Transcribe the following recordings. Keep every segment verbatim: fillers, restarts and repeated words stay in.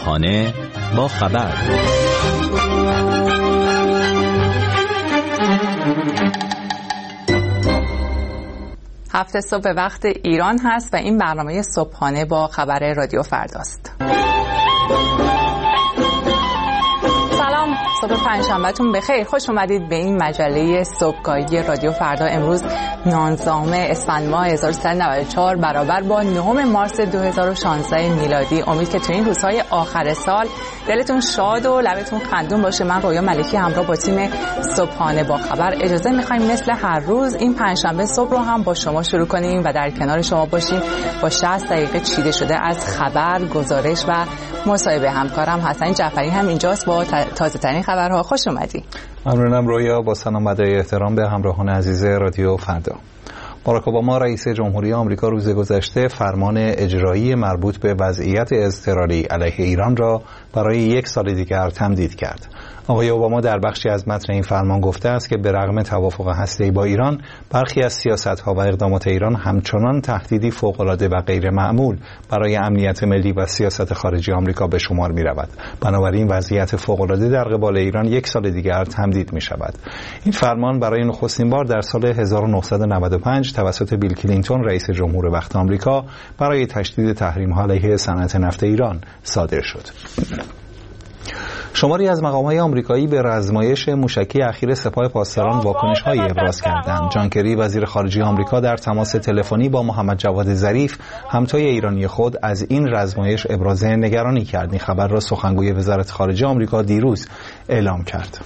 صبحانه با خبر. هفت صبح وقت ایران هست و این برنامه صبحانه با خبر رادیو فرداست. سلام، صبح پنجشنبهتون بخیر. خوش اومدید به این مجله صبحگاهی رادیو فردا. امروز نوزدهم اسفند ماه هزار و سیصد و نود و چهار برابر با نهم مارس دو هزار و شانزده میلادی. امید که تو این روزهای آخر سال دلتون شاد و لبتون خندون باشه. من رویا ملکی همراه با تیم صبحانه با خبر اجازه می‌خوایم مثل هر روز این پنجشنبه صبح رو هم با شما شروع کنیم و در کنار شما باشیم با شصت دقیقه چیده شده از خبر، گزارش و مصاحبه. همکارم حسن جعفری هم اینجاست با تازه‌ترین خبرها. خوش اومدی. ممنونم رویا. با سلام و ادای احترام به همراهان عزیز رادیو فردا. باراک اوباما رئیس جمهوری آمریکا روز گذشته فرمان اجرایی مربوط به وضعیت اضطراری علیه ایران را برای یک سال دیگر تمدید کرد. آقای اوباما در بخشی از متن این فرمان گفته است که به رغم توافق هسته‌ای با ایران، برخی از سیاست‌ها و اقدامات ایران همچنان تهدیدی فوق‌العاده و غیر معمول برای امنیت ملی و سیاست خارجی آمریکا به شمار می‌رود. بنابراین وضعیت فوق‌العاده در قبال ایران یک سال دیگر تمدید می‌شود. این فرمان برای نخستین بار در سال هزار و نهصد و نود و پنج توسط بیل کلینتون رئیس جمهور وقت آمریکا برای تشدید تحریم‌ها علیه صنعت نفت ایران صادر شد. شماری از مقام‌های آمریکایی به رزمایش موشکی اخیر سپاه پاسداران واکنش‌هایی ابراز کردند. جان کری وزیر خارجه آمریکا در تماس تلفنی با محمد جواد ظریف همتای ایرانی خود از این رزمایش ابراز نگرانی کرد. این خبر را سخنگوی وزارت خارجه آمریکا دیروز اعلام کرد.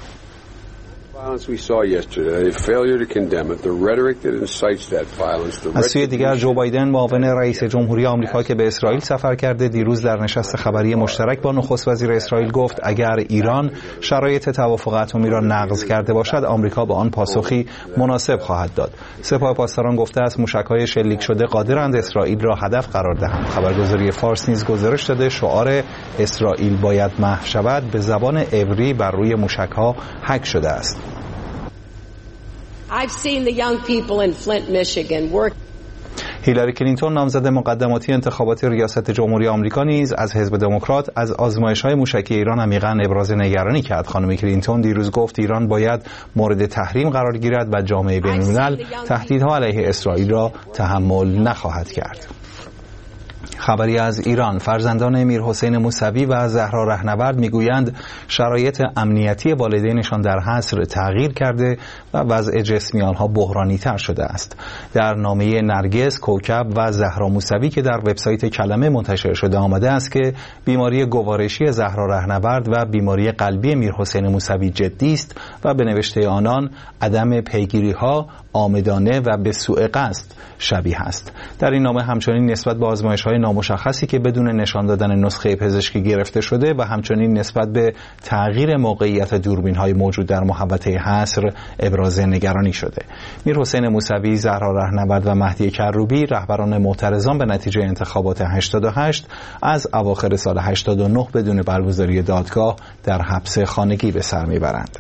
از سوی دیگر جو بایدن معاون رئیس جمهوری آمریکا که به اسرائیل سفر کرده دیروز در نشست خبری مشترک با نخست وزیر اسرائیل گفت اگر ایران شرایط توافق اتمی را نقض کرده باشد آمریکا به آن پاسخی مناسب خواهد داد. سپاه پاسداران گفته است موشک‌های شلیک شده قادرند اسرائیل را هدف قرار دهند. خبرگزاری فارس نیز گزارش داده شعار اسرائیل باید محو شود به زبان عبری بر روی موشک‌ها حک شده است. I've seen the young people in Flint, Michigan work. هیلاری کلینتون نامزد مقدماتی انتخابات ریاست جمهوری آمریکا نیز از حزب دموکرات از آزمایش‌های موشکی ایران عمیقاً ابراز نگرانی کرد. خانم کلینتون دیروز گفت ایران باید مورد تحریم قرار گیرد و جامعه بین‌الملل تهدیدها علیه اسرائیل را تحمل نخواهد کرد. خبری از ایران. فرزندان امیر حسین موسوی و زهرا رهنورد میگویند شرایط امنیتی والدینشان در حصر تغییر کرده و وضع جسمی آنها بحرانی تر شده است. در نامه نرگس، کوکب و زهرا موسوی که در وبسایت کلمه منتشر شده آمده است که بیماری گوارشی زهرا رهنورد و بیماری قلبی امیر حسین موسوی جدی است و به نوشته آنان عدم پیگیری‌ها عامدانه و به سوء قصد شبیه است. در این نامه همچنین نسبت به آزمایش‌های نامشخصی که بدون نشان دادن نسخه پزشکی گرفته شده و همچنین نسبت به تغییر موقعیت دوربین‌های موجود در محوطه حصر ابراز نگرانی شده. میر حسین موسوی، زهرا رهنورد و مهدی کروبی رهبران معترضان به نتیجه انتخابات هشتاد و هشت از اواخر سال هشتاد و نه بدون برگزاری دادگاه در حبس خانگی به سر میبرند.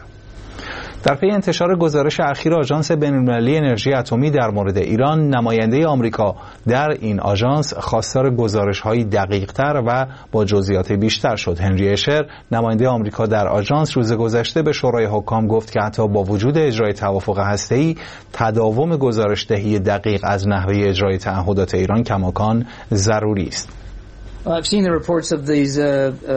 در پی انتشار گزارش اخیر آژانس بین‌المللی انرژی اتمی در مورد ایران، نماینده آمریکا در این آژانس خواستار گزارش‌های دقیق‌تر و با جزئیات بیشتر شد. هنری اشر، نماینده آمریکا در آژانس، روز گذشته به شورای حکام گفت که حتی با وجود اجرای توافق هسته‌ای، تداوم گزارش دهی دقیق از نحوه اجرای تعهدات ایران کماکان ضروری است. I've seen the reports of these uh,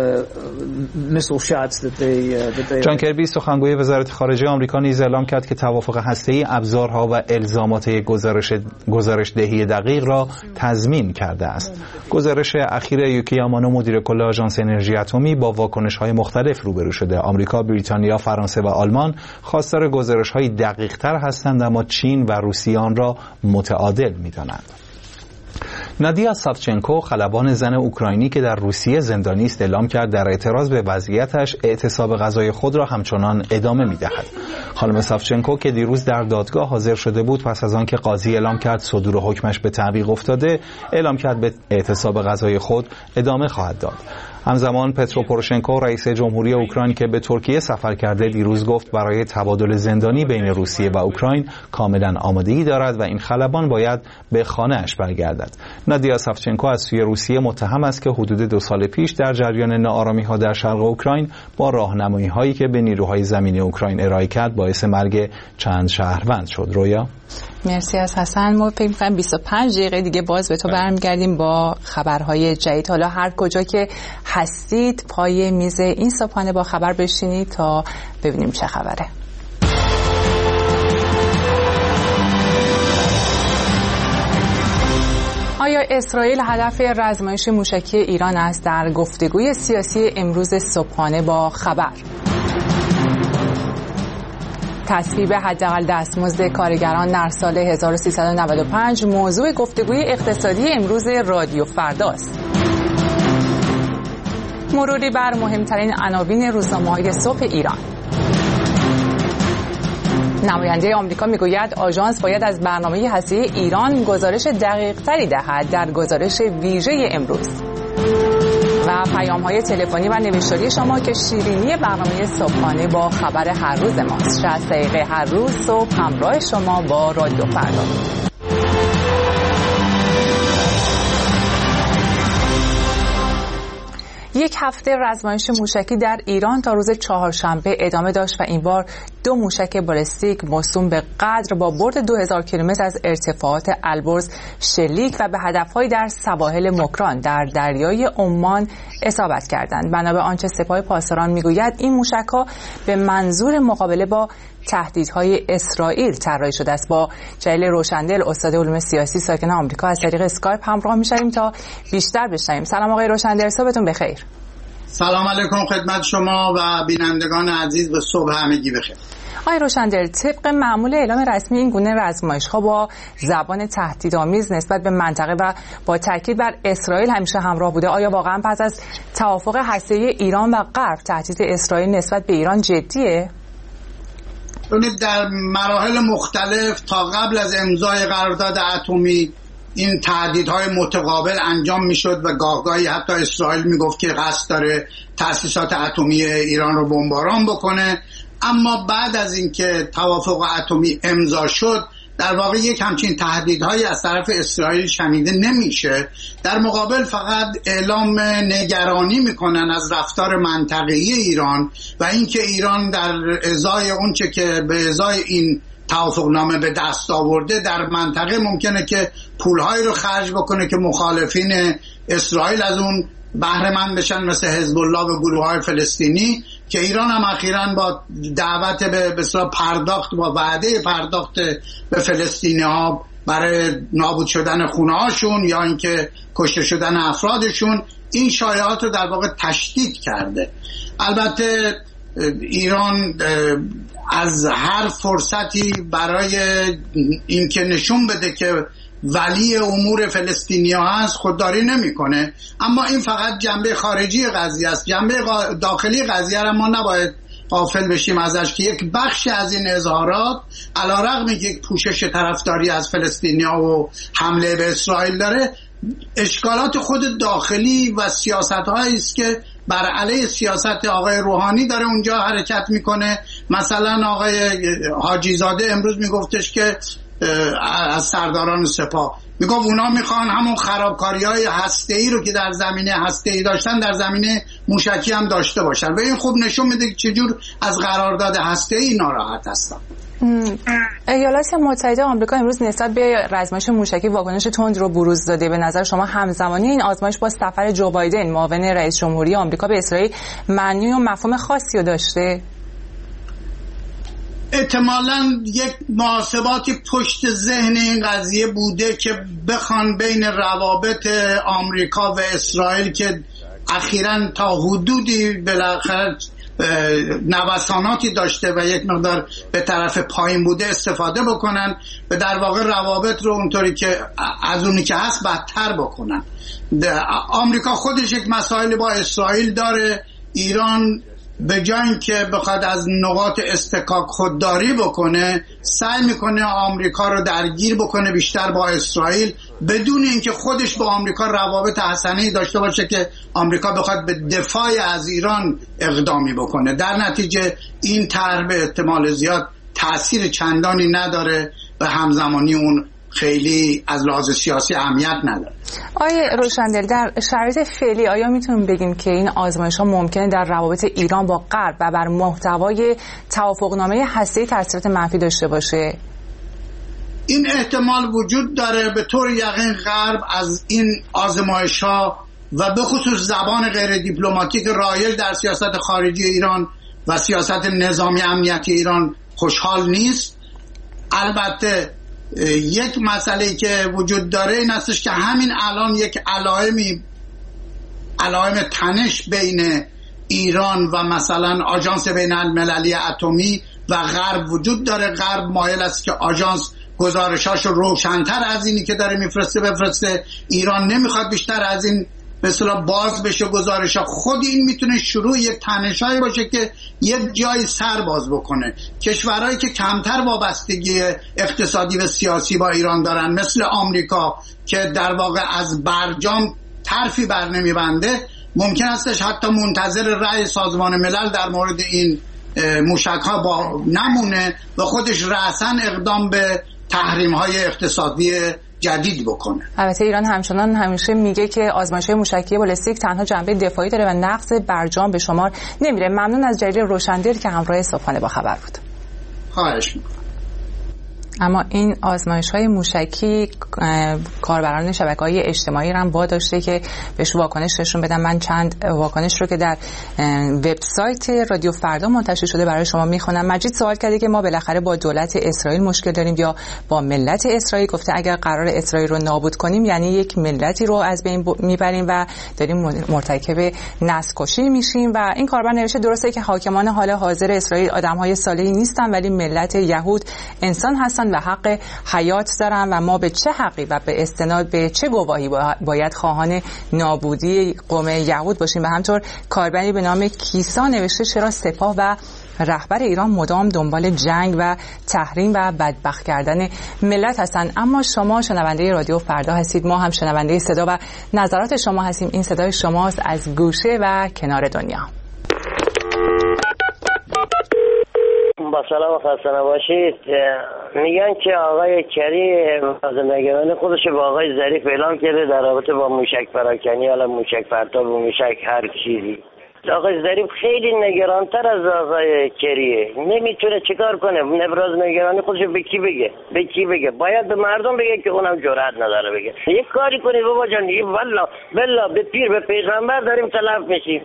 uh, missile shots that they uh, that they جان کربی سخنگوی وزارت خارجه آمریکا نیز اعلام کرد که توافق هسته‌ای ابزارها و الزامات گزارش گزارش دهی دقیق را تضمین کرده است. گزارش اخیر یوکی یامانو مدیر کل آژانس انرژی اتمی با واکنش‌های مختلف روبرو شده. آمریکا، بریتانیا، فرانسه و آلمان خواستار گزارش‌های دقیق‌تر هستند اما چین و روسیه آن را متعادل می‌دانند. نادیا ساوچنکو، خلبان زن اوکراینی که در روسیه زندانی است، اعلام کرد در اعتراض به وضعیتش اعتصاب غذای خود را همچنان ادامه می‌دهد. خانم ساوچنکو که دیروز در دادگاه حاضر شده بود پس از آنکه قاضی اعلام کرد صدور حکمش به تعویق افتاده، اعلام کرد به اعتصاب غذای خود ادامه خواهد داد. همزمان پترو پوروشنکو رئیس جمهوری اوکراین که به ترکیه سفر کرده دیروز گفت برای تبادل زندانی بین روسیه و اوکراین کاملا آمادگی دارد و این خلبان باید به خانه‌اش برگردد. نادیا ساوچنکو از سوی روسیه متهم است که حدود دو سال پیش در جریان ناآرامی‌ها در شرق اوکراین با راهنمایی‌هایی که به نیروهای زمینی اوکراین ارائه کرد باعث مرگ چند شهروند شد. رویا، مرسی از حسن. ما فکر می‌کنم بیست و پنج دقیقه دیگه باز به تو برمیگردیم با خبرهای جدید. حالا هر کجا که هستید پای میز این صبحانه با خبر بشینید تا ببینیم چه خبره. آیا اسرائیل هدف رزمایش موشکی ایران است؟ در گفتگوی سیاسی امروز صبحانه با خبر. تصویب حداقل دستمزد کارگران در سال هزار و سیصد و نود و پنج موضوع گفتگوی اقتصادی امروز رادیو فرداست. مروری بر مهمترین عناوین روزنامه‌های صبح ایران. نماینده آمریکا میگوید آژانس باید از برنامه هسته‌ای ایران گزارش دقیق‌تری دهد در گزارش ویژه امروز. و پیام‌های تلفنی و نوشتاری شما که شیرینی برنامه صبحانه با خبر هر روز ماست. شصت دقیقه هر روز صبح همراه شما با رادیو فردا. یک هفته رزمایش موشکی در ایران تا روز چهارشنبه ادامه داشت و این بار دو موشک بالستیک موسوم به قدر با برد دو هزار کیلومتر از ارتفاعات البرز شلیک و به هدف‌های در سواحل مکران در دریای عمان اصابت کردند. بنا به آنچه سپاه پاسداران میگوید این موشک‌ها به منظور مقابله با تهدیدهای اسرائیل طراحی شده است. با جلیل روشندل استاد علوم سیاسی ساکن آمریکا از طریق اسکایپ همراه می‌شویم تا بیشتر بشنویم. سلام آقای روشندل، صبحتون بخیر. سلام علیکم خدمت شما و بینندگان عزیز، به صبح همگی بخیر. آقای روشندل، طبق معمول اعلام رسمی این گونه رزمایش‌ها با زبان تهدیدآمیز نسبت به منطقه و با تاکید بر اسرائیل همیشه همراه بوده. آیا واقعا پس از توافق هسته‌ای ایران و غرب تهدید اسرائیل نسبت به ایران جدیه؟ در مراحل مختلف تا قبل از امضای قرارداد اتمی این تهدیدهای متقابل انجام میشد و گاهگاهی حتی اسرائیل میگفت که قصد داره تأسیسات اتمی ایران رو بمباران بکنه. اما بعد از اینکه توافق اتمی امضا شد در واقع یک همچین تهدیدهایی از طرف اسرائیل شنیده نمیشه. در مقابل فقط اعلام نگرانی میکنن از رفتار منطقه‌ای ایران و اینکه ایران در ازای اونچه که به ازای این توافقنامه به دست آورده در منطقه ممکنه که پولهایی رو خرج بکنه که مخالفین اسرائیل از اون بهره مند بشن، مثل حزب الله و گروه‌های فلسطینی، که ایران هم اخیراً با دعوت به بسیار پرداخت با وعده پرداخت به فلسطینی‌ها برای نابود شدن خونه‌هاشون یا اینکه کشته شدن افرادشون این شایعات رو در واقع تشدید کرده. البته ایران از هر فرصتی برای اینکه نشون بده که ولی امور فلسطینیا هست خودداری نمیکنه، اما این فقط جنبه خارجی قضیه است. جنبه داخلی قضیه را ما نباید غافل بشیم ازش که یک بخش از این اظهارات علیرغم اینکه یک پوشش طرفداری از فلسطینیا و حمله به اسرائیل داره، اشکالات خود داخلی و سیاست‌هایی است که بر علیه سیاست آقای روحانی داره اونجا حرکت میکنه. مثلا آقای حاجی زاده امروز میگفتش که از سرداران سپاه میگفت اونا میخوان همون خرابکاری‌های هسته‌ای رو که در زمینه هسته‌ای داشتن در زمینه موشکی هم داشته باشن و این خوب نشون میده که چجور از قرارداد هسته‌ای ناراحت هستن. ایالات متحده آمریکا امروز نسبت به رزمایش موشکی واکنش تند رو بروز داده. به نظر شما همزمانی این آزمایش با سفر جو بایدن معاون رئیس جمهوری آمریکا به اسرائیل معنی و مفهوم خاصی رو داشته؟ احتمالاً یک محاسباتی پشت ذهن این قضیه بوده که بخوان بین روابط آمریکا و اسرائیل که اخیراً تا حدودی بالاخره نوساناتی داشته و یک مقدار به طرف پایین بوده استفاده بکنن و در واقع روابط رو اونطوری که از اونی که هست بدتر بکنن. آمریکا خودش یک مسائل با اسرائیل داره. ایران به جای اینکه بخواد از نقاط استکاک خودداری بکنه سعی میکنه آمریکا رو درگیر بکنه بیشتر با اسرائیل بدون اینکه خودش با آمریکا روابط حسنه‌ای داشته باشه که آمریکا بخواد به دفاع از ایران اقدامی بکنه. در نتیجه این طرح به احتمال زیاد تأثیر چندانی نداره و همزمانی اون خیلی از لحاظ سیاسی اهمیت نداره. آیه روشندل، در شرایط فعلی آیا میتونیم بگیم که این آزمایش‌ها ممکنه در روابط ایران با غرب و بر محتوای توافقنامه هسته‌ای تاثیرات منفی داشته باشه؟ این احتمال وجود داره. به طور یقین غرب از این آزمایش‌ها و به خصوص زبان غیر دیپلماتیک رایج در سیاست خارجی ایران و سیاست نظامی امنیتی ایران خوشحال نیست. البته یک مسئله که وجود داره این استش که همین الان یک علائمی علائم تنش بین ایران و مثلا آژانس بین المللی اتمی و غرب وجود داره. غرب مایل است که آژانس گزارشاشو روشن‌تر از اینی که داره میفرسته بفرسته. ایران نمیخواد بیشتر از این به اصطلاح باز بشه گزارشا. خود این میتونه شروع یک تنشایی باشه که یک جای سر باز بکنه. کشورهایی که کمتر وابستگی اقتصادی و سیاسی با ایران دارن مثل آمریکا که در واقع از برجام طرفی بر نمیبنده، ممکن استش حتی منتظر رأی سازمان ملل در مورد این موشک‌ها با نمونه و خودش رأساً اقدام به تحریم‌های اقتصادی جدید بکنه. البته ایران همچنان همیشه میگه که آزمایش‌های موشکی بالستیک تنها جنبه دفاعی داره و نقض برجام به شمار نمیره. ممنون از جلیل روشندل که همراه صبحانه با خبر بود. خواهش می‌کنم. اما این آزمایش‌های موشکی کاربران شبکه‌های اجتماعی رو هم واداشته که بهش واکنش نشون بدن. من چند واکنش رو که در وبسایت رادیو فردا منتشر شده برای شما میخونم. مجید سوال کرده که ما بالاخره با دولت اسرائیل مشکل داریم یا با ملت اسرائیل؟ گفته اگر قرار اسرائیل رو نابود کنیم یعنی یک ملتی رو از بین میبریم و داریم مرتکب نسل‌کشی میشیم. و این کاربر نوشته درسته که حاکمان حال حاضر اسرائیل آدم‌های صالحی نیستن ولی ملت یهود انسان هستن و حق حیات دارن و ما به چه حقی و به استناد به چه گواهی باید خواهان نابودی قوم یهود باشیم؟ و همطور کاربری به نام کیسا نوشته چرا سپاه و رهبر ایران مدام دنبال جنگ و تحریم و بدبخت کردن ملت هستن؟ اما شما شنونده رادیو فردا هستید، ما هم شنونده صدا و نظرات شما هستیم. این صدای شماست از گوشه و کنار دنیا. با سلام و خسته نباشید. میگن که آقای کری از نگران خودش با آقای ظریف اعلام کرده در رابطه با موشک پراکنی، حالا موشک پرتاب و موشک هر چیزی. آقای ظریف خیلی نگرانتر از آقای کریه. نمیتونه چیکار کنه؟ ابراز نگرانی خودش به کی بگه؟ به کی بگه؟ باید به مردم بگه که اونم جرئت نداره بگه. یک کاری کنید بابا جان، والله بالله به پیر به پیغمبر داریم تلف میشیم.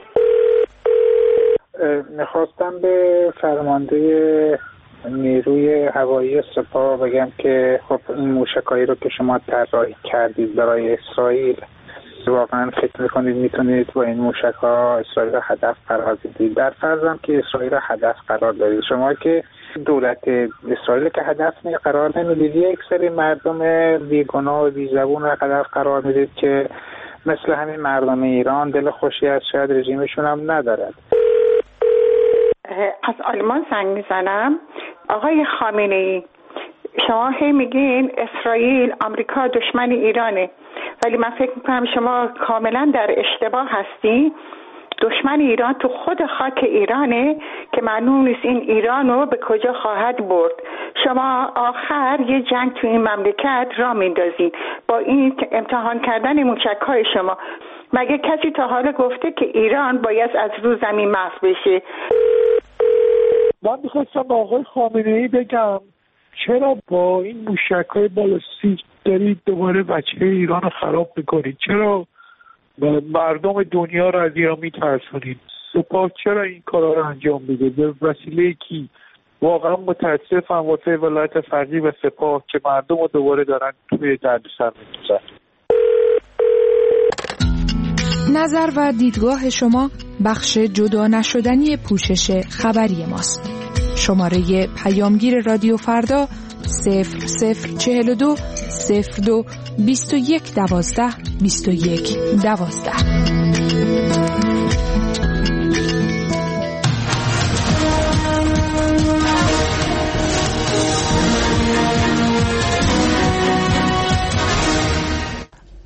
میخواستم به فرمانده نیروی هوایی سپاه بگم که خب این موشکایی رو که شما طراحی کردید برای اسرائیل، واقعا فکر میکنید میتونید با این موشک‌ها اسرائیل رو هدف قرار بدید؟ در فرضم که اسرائیل رو هدف قرار دارید، شما که دولت اسرائیل که هدف قرار نمیدید، یک سری مردم بیگناه و بیزبون رو هدف قرار میدید که مثل همین مردم ایران دل خوشی از شاید رژیمشون هم ندارد. از آلمان زنگ میزنم. آقای خامنه‌ای، شما هی میگین اسرائیل آمریکا دشمن ایرانه، ولی من فکر میکنم شما کاملا در اشتباه هستی. دشمن ایران تو خود خاک ایرانه که معلوم نیست این ایران رو به کجا خواهد برد. شما آخر یه جنگ تو این مملکت را میندازین با این امتحان کردن موشک‌های شما. مگه کسی تا حالا گفته که ایران باید از رو زمین محو بشه؟ من میخواستم با آقای خامنه‌ای بگم چرا با این موشک‌های بالستیک دارید دوباره بچه ایران رو خراب میکنید؟ چرا مردم دنیا رو از ایران میترسونید؟ سپاه چرا این کارا رو انجام میده؟ به وسیله کی؟ واقعا متاسفم واسه ولایت فقیه و سپاه که مردم رو دوباره دارن توی دردسر میندازن. نظر و دیدگاه شما بخش جدا نشدنی پوشش خبری ماست. شماره پیامگیر رادیو فردا صفر صفر چهل و دو صفر دو بیست و یک دوازده بیست و یک دوازده.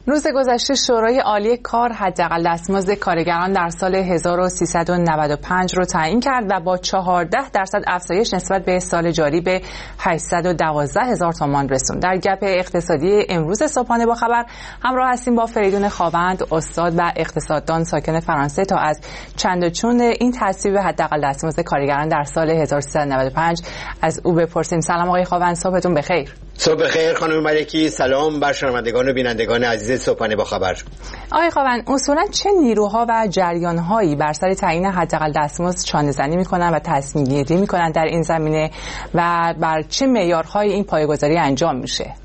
روز گذشته شورای عالی کار حداقل دستمزد کارگران در سال هزار و سیصد و نود و پنج رو تعیین کرد و با چهارده درصد افزایش نسبت به سال جاری به هشتصد و دوازده هزار تومان رسوند. در گپ اقتصادی امروز صبحانه با خبر همراه هستیم با فریدون خاوند، استاد و اقتصاددان ساکن فرانسه، تا از چند و چون این تصویب حداقل دستمزد کارگران در سال هزار و سیصد و نود و پنج از او بپرسیم. سلام آقای خاوند، صبحتون بخیر. صبح بخیر خانم ملکی، سلام بر شنوندگان و بینندگان عزیز صبحانه با خبر. آقای خاوند، اصولا چه نیروها و جریان‌هایی بر سر تعیین حداقل دستمزد چانه‌زنی می‌کنند و تصمیم گیری می‌کنند در این زمینه و بر چه معیارهایی این پایه‌گذاری انجام میشه؟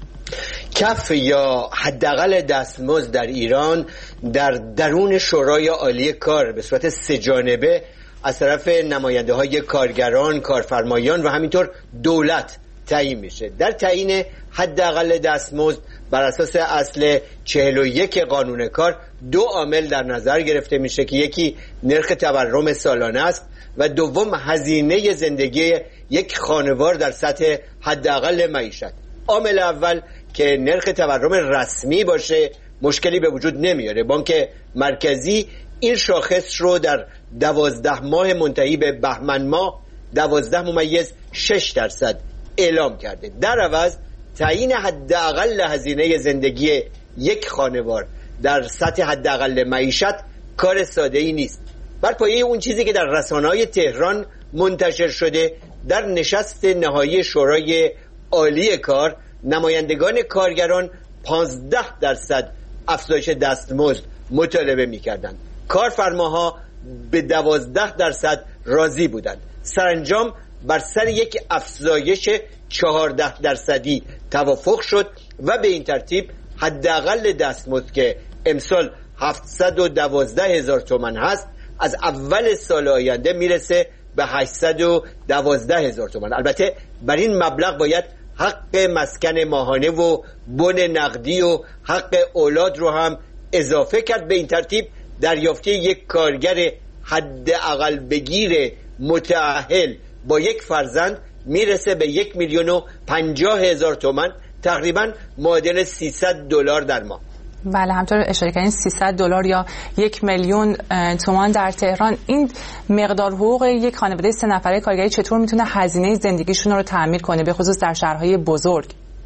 کف یا حداقل دستمزد در ایران در درون شورای عالی کار به صورت سه‌جانبه از طرف نماینده‌های کارگران، کارفرمایان و همینطور دولت تعیین میشه. در تعیین حداقل دستمزد بر اساس اصل چهل و یک قانون کار دو عامل در نظر گرفته میشه که یکی نرخ تورم سالانه است و دوم هزینه زندگی یک خانوار در سطح حداقل معیشت. عامل اول که نرخ تورم رسمی باشه مشکلی به وجود نمیاره. بانک مرکزی این شاخص رو در دوازده ماه منتهی به بهمن ماه دوازده ممیز شش درصد اعلام کرده. در عوض تعیین حداقل هزینه زندگی یک خانوار در سطح حداقل معیشت کار ساده ای نیست. بر پایه اون چیزی که در رسانه‌های تهران منتشر شده، در نشست نهایی شورای عالی کار نمایندگان کارگران پانزده درصد افزایش دستمزد مطالبه می‌کردند. کارفرماها به دوازده درصد راضی بودند. سرانجام بر سر یک افزایش چهارده درصدی توافق شد و به این ترتیب حداقل دستمزد که امسال هفتصد و دوازده هزار تومان هست از اول سال آینده میرسه به هشتصد و دوازده هزار تومان. البته بر این مبلغ باید حق مسکن ماهانه و بن نقدی و حق اولاد رو هم اضافه کرد. به این ترتیب دریافتی یک کارگر حداقل بگیر متأهل با یک فرزند میرسه به یک میلیون و پنجاه هزار تومان، تقریبا معادل سیصد دلار در ماه. بله، همطور اشاره کردین سیصد دلار یا یک میلیون تومان در تهران. این مقدار حقوق یک خانواده سه نفره کارگری چطور میتونه هزینه زندگیشون رو تأمین کنه، به خصوص در شهرهای بزرگ؟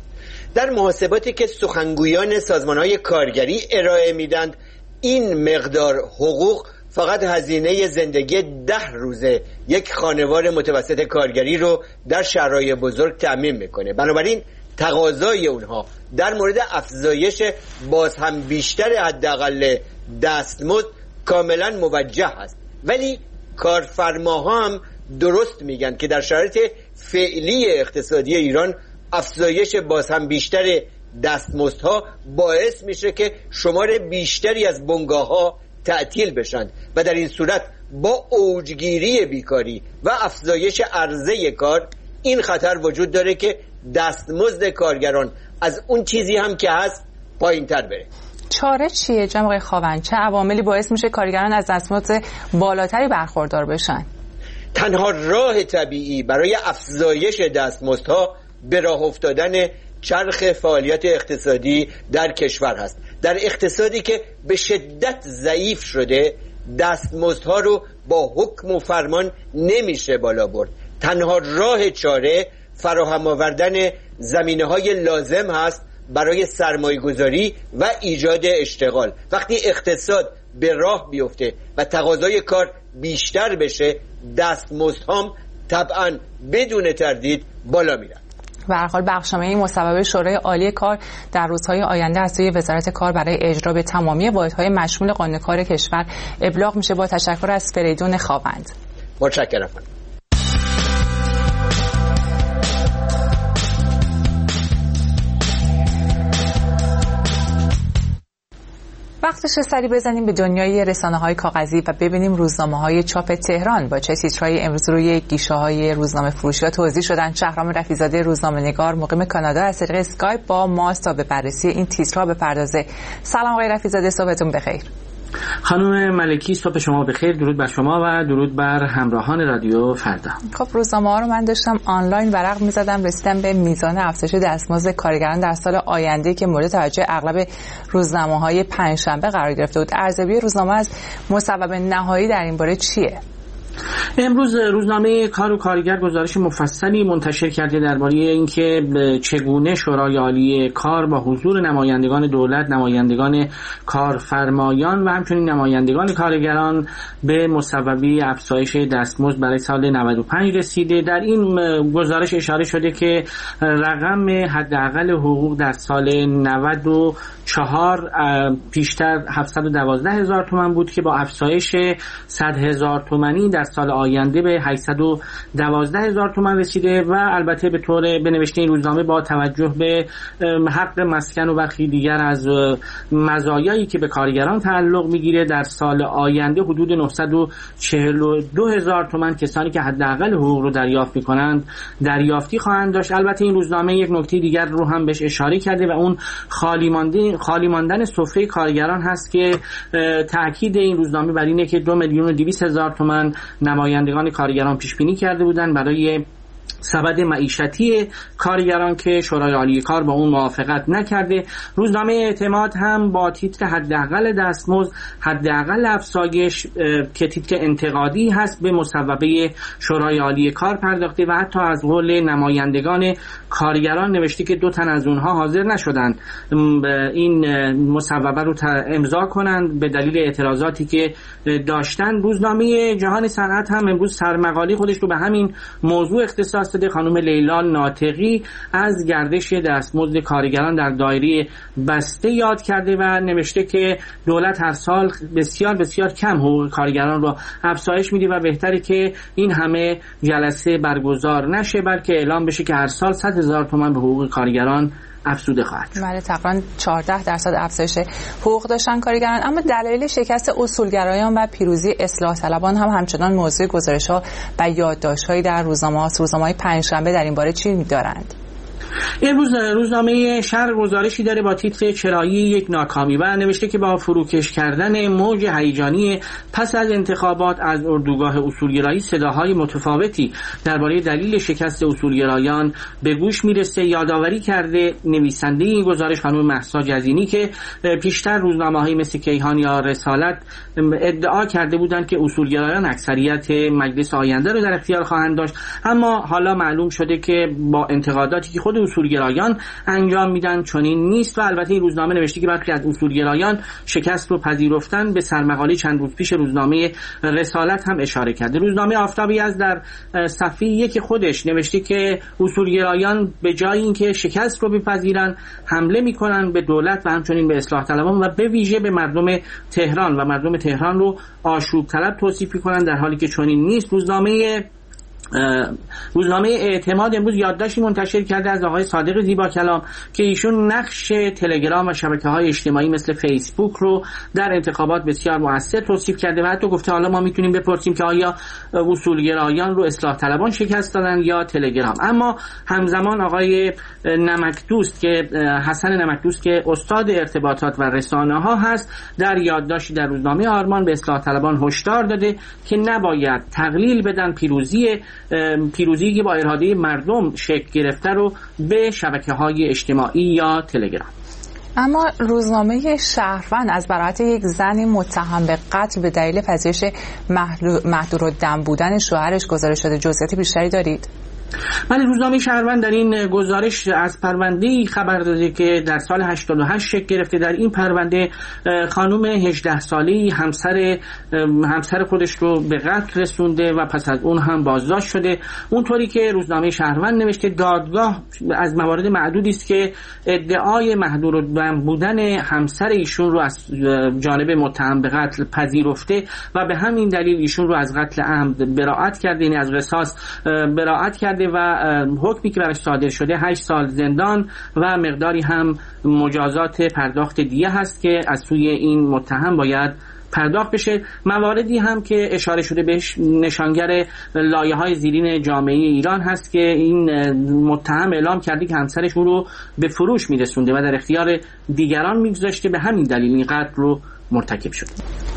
در محاسباتی که سخنگویان سازمان‌های کارگری ارائه میدند، این مقدار حقوق فقط هزینه زندگی ده روزه یک خانوار متوسط کارگری رو در شهرهای بزرگ تأمین میکنه. بنابراین تقاضای اونها در مورد افزایش باز هم بیشتر حداقل دستمزد کاملا موجه است. ولی کارفرماها هم درست میگن که در شرایط فعلی اقتصادی ایران افزایش باز هم بیشتر دستمزدها باعث میشه که شمار بیشتری از بنگاه‌ها تعطیل بشن و در این صورت با اوجگیری بیکاری و افزایش عرضه کار این خطر وجود داره که دستمزد کارگران از اون چیزی هم که هست پایین تر بره. چاره چیه جناب آقای خاوند؟ چه عواملی باعث میشه کارگران از دستمزد بالاتری برخوردار بشن؟ تنها راه طبیعی برای افزایش دستمزدها به راه افتادن چرخ فعالیت اقتصادی در کشور هست. در اقتصادی که به شدت ضعیف شده دستمزدها رو با حکم و فرمان نمیشه بالا برد. تنها راه چاره فراهم آوردن زمینه‌های لازم هست برای سرمایه‌گذاری و ایجاد اشتغال. وقتی اقتصاد به راه بیفته و تقاضای کار بیشتر بشه، دستمزدها هم طبعاً بدون تردید بالا میرن. به هر حال بخشنامه مصوبه شورای عالی کار در روزهای آینده از سوی وزارت کار برای اجرا به تمامی واحدهای مشمول قانون کار کشور ابلاغ میشه. با تشکر از فریدون خاوند. متشکرم. وقتش سری بزنیم به دنیای رسانه‌های کاغذی و ببینیم روزنامه‌های چاپ تهران با چه تیترهای امروز روی گیشه‌های روزنامه فروشی‌ها توزیع شدن. شهرام رفیع‌زاده روزنامه‌نگار مقیم کانادا از طریق اسکایپ با ماست تا به بررسی این تیترها بپردازه. سلام آقای رفیع‌زاده، صبحتون بخیر. خانم ملکی صبح شما بخیر، درود بر شما و درود بر همراهان رادیو فردا. خب روزنامه ها رو من داشتم آنلاین ورق می‌زدم، رسیدم به میزان افزایش دستمزد کارگران در سال آینده که مورد توجه اغلب روزنامه‌های پنجشنبه قرار گرفته بود. ارزیابی روزنامه از مصوبه نهایی در این باره چیه؟ امروز روزنامه کار و کارگر گزارش مفصلی منتشر کرده درباره اینکه چگونه شورای عالی کار با حضور نمایندگان دولت، نمایندگان کارفرمایان و همچنین نمایندگان کارگران به مصوبه افزایش دستمزد برای سال نود و پنج رسیده. در این گزارش اشاره شده که رقم حداقل حقوق در سال نود و چهار پیشتر هفتصد و دوازده هزار تومان بود که با افزایش صد هزار تومانی در سال آینده به هشتصد و دوازده هزار تومان رسیده و البته به طور به نوشته این روزنامه با توجه به حق مسکن و برخی دیگر از مزایایی که به کارگران تعلق میگیره در سال آینده حدود نهصد و چهل و دو هزار تومان کسانی که حداقل حقوق رو دریافت میکنند دریافتی خواهند داشت. البته این روزنامه یک نکته دیگر رو هم بهش اشاره کرده و اون خالی ماندن خالی ماندن سفره کارگران هست که تاکید این روزنامه بر اینه که دو میلیون و دویست هزار تومان نمایندگان کارگران پیش بینی کرده بودند برای سبد معیشتی کارگران که شورای عالی کار با اون موافقت نکرده. روزنامه اعتماد هم با تیتر حداقل دستمزد حداقل افزایش که تیتر انتقادی هست به مصوبه شورای عالی کار پرداخته و حتی از قول نمایندگان کارگران نوشته که دو تن از اونها حاضر نشدند این مصوبه رو امضا کنند به دلیل اعتراضاتی که داشتن. روزنامه جهان صنعت هم امروز سرمقاله خودش رو به همین موضوع اختصاص داده. خانم لیلا ناطقی از گردش دستمزد کارگران در دایره بسته یاد کرده و نوشته که دولت هر سال بسیار بسیار کم حقوق کارگران رو افزایش میده و بهتره که این همه جلسه برگزار نشه بلکه اعلام بشه که هر سال صد هزار تومان به حقوق کارگران افزوده خواهد شد. بله تقریبا چهارده درصد افزایش حقوق داشتن کارگران. اما دلایل شکست اصولگرایان و پیروزی اصلاح طلبان هم همچنان موضوع گزارش‌ها و یادداشت‌هایی در روزنامه‌ها روزنامه‌های پنجشنبه در این باره چی می‌دارند؟ امروز روزنامه شرق گزارشی داره با تیتر چرایی یک ناکامی و نوشته که با فروکش کردن موج هیجانی پس از انتخابات از اردوگاه اصولگرایی صداهای متفاوتی درباره دلیل شکست اصولگرایان به گوش میرسه. یادآوری کرده نویسنده این گزارش خانم مهسا جزینی که پیشتر روزنامه‌های مثل کیهان یا رسالت ادعا کرده بودند که اصولگرایان اکثریت مجلس آینده رو در اختیار خواهند داشت، اما حالا معلوم شده که با انتقاداتی که خود اصولگرایان انجام میدن چنین نیست و البته این روزنامه نوشته که برخی از اصولگرایان شکست رو پذیرفتن. به سرمقاله چند روز پیش روزنامه رسالت هم اشاره کرده. روزنامه آفتابی از در صفحه یک خودش نوشته که اصولگرایان به جای اینکه شکست رو بپذیرن حمله میکنن به دولت و همچنین به اصلاح طلبان و به ویژه به مردم تهران و مردم تهران رو آشوب طلب توصیف میکنن در حالی که چنین نیست. روزنامه روزنامه اعتماد امروز یادداشتی منتشر کرده از آقای صادق زیبا کلام که ایشون نقش تلگرام و شبکه‌های اجتماعی مثل فیسبوک رو در انتخابات بسیار مؤثر توصیف کرده و حتی گفته حالا ما میتونیم بپرسیم که آیا اصولگرایان رو اصلاح طلبان شکست دادن یا تلگرام. اما همزمان آقای نمکدوست که حسن نمکدوست که استاد ارتباطات و رسانه‌ها هست در یادداشتی در روزنامه آرمان به اصلاح طلبان هشدار داده که نباید تقلیل بدن پیروزی پیروزی که با اراده مردم شکل گرفته رو به شبکه‌های اجتماعی یا تلگرام. اما روزنامه شهروند از براءت یک زن متهم به قتل به دلیل پذیرش محدودالدم بودن شوهرش گزارش شده. جزئیات بیشتری دارید؟ بله، روزنامه شهروند در این گزارش از پرونده‌ای خبر داده که در سال هشتاد و هشت شکل گرفته. در این پرونده خانم هجده ساله‌ای همسر همسر خودش رو به قتل رسونده و پس از اون هم بازداشت شده. اونطوری که روزنامه شهروند نوشته دادگاه از موارد معدودی است که ادعای محدودالدم بودن همسر ایشون رو از جانب متهم به قتل پذیرفته و به همین دلیل ایشون رو از قتل عمد براءت کرده، یعنی از قصاص براءت کرده و حکمی که براش صادر شده هشت سال زندان و مقداری هم مجازات پرداخت دیه هست که از سوی این متهم باید پرداخت بشه. مواردی هم که اشاره شده بهش نشانگر لایه‌های زیرین جامعه ایران هست که این متهم اعلام کرده که همسرش اون رو به فروش میرسونده و در اختیار دیگران میگذاشته، به همین دلیل این قتل رو مرتکب شده.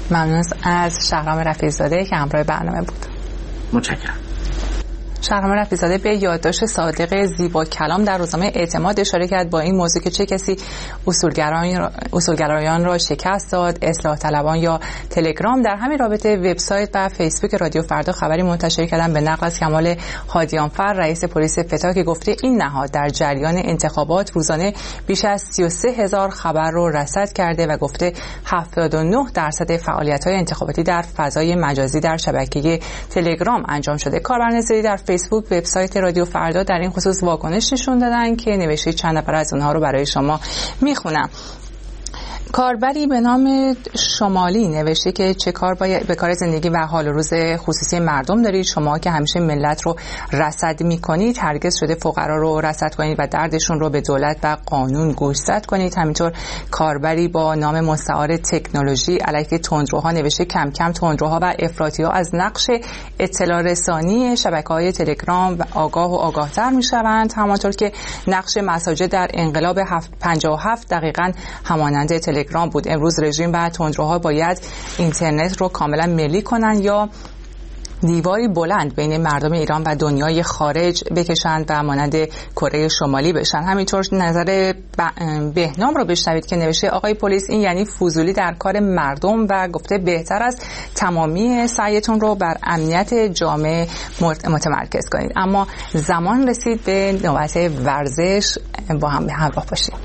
ممنون از شهرام رفیع‌زاده که همراه برنامه بود. متشکرم. شهرام رفیع‌زاده به یادداشت صادق زیبا کلام در روزنامه اعتماد اشاره کرد با این موضوع که چه کسی اصولگرایان اصولگرایان را شکست داد، اصلاح طلبان یا تلگرام. در همین رابطه وبسایت و فیسبوک رادیو فردا خبری منتشر کردن به نقل از کمال هادیانفر رئیس پلیس فتا که گفته این نهاد در جریان انتخابات روزانه بیش از سی و سه هزار خبر رو رصد کرده و گفته هفتاد و نه درصد فعالیت‌های انتخاباتی در فضای مجازی در شبکه تلگرام انجام شده. کاربران در فیسبوک وبسایت رادیو فردا در این خصوص واکنش نشون دادن که نوشته چند نفر از اونها رو برای شما میخونم. کاربری به نام شمالی نوشته که چه کار باید به کار زندگی و حال و روز خصوصی مردم دارید شما که همیشه ملت رو رصد میکنید، هرگز شده فقرا رو رصد کنید و دردشون رو به دولت و قانون گوشزد کنید. همینطور کاربری با نام مستعار تکنولوژی علیه تندروها نوشته کم کم تندروها و افراطی‌ها از نقش اطلاع رسانی شبکه‌های تلگرام و آگاه و آگاهتر میشوند، همانطور که نقش مساجد در انقلاب پنجاه و هفت دقیقاً همانند تلگرام بود. امروز رژیم و تندروها باید اینترنت رو کاملا ملی کنن یا دیواری بلند بین مردم ایران و دنیای خارج بکشند و مانند کره شمالی بشن. همینطور نظر بهنام رو بشنوید که نوشته آقای پلیس این یعنی فضولی در کار مردم و گفته بهتر است تمامی سعیتون رو بر امنیت جامعه متمرکز کنید. اما زمان رسید به نوبت ورزش، با هم به همراه باشیم.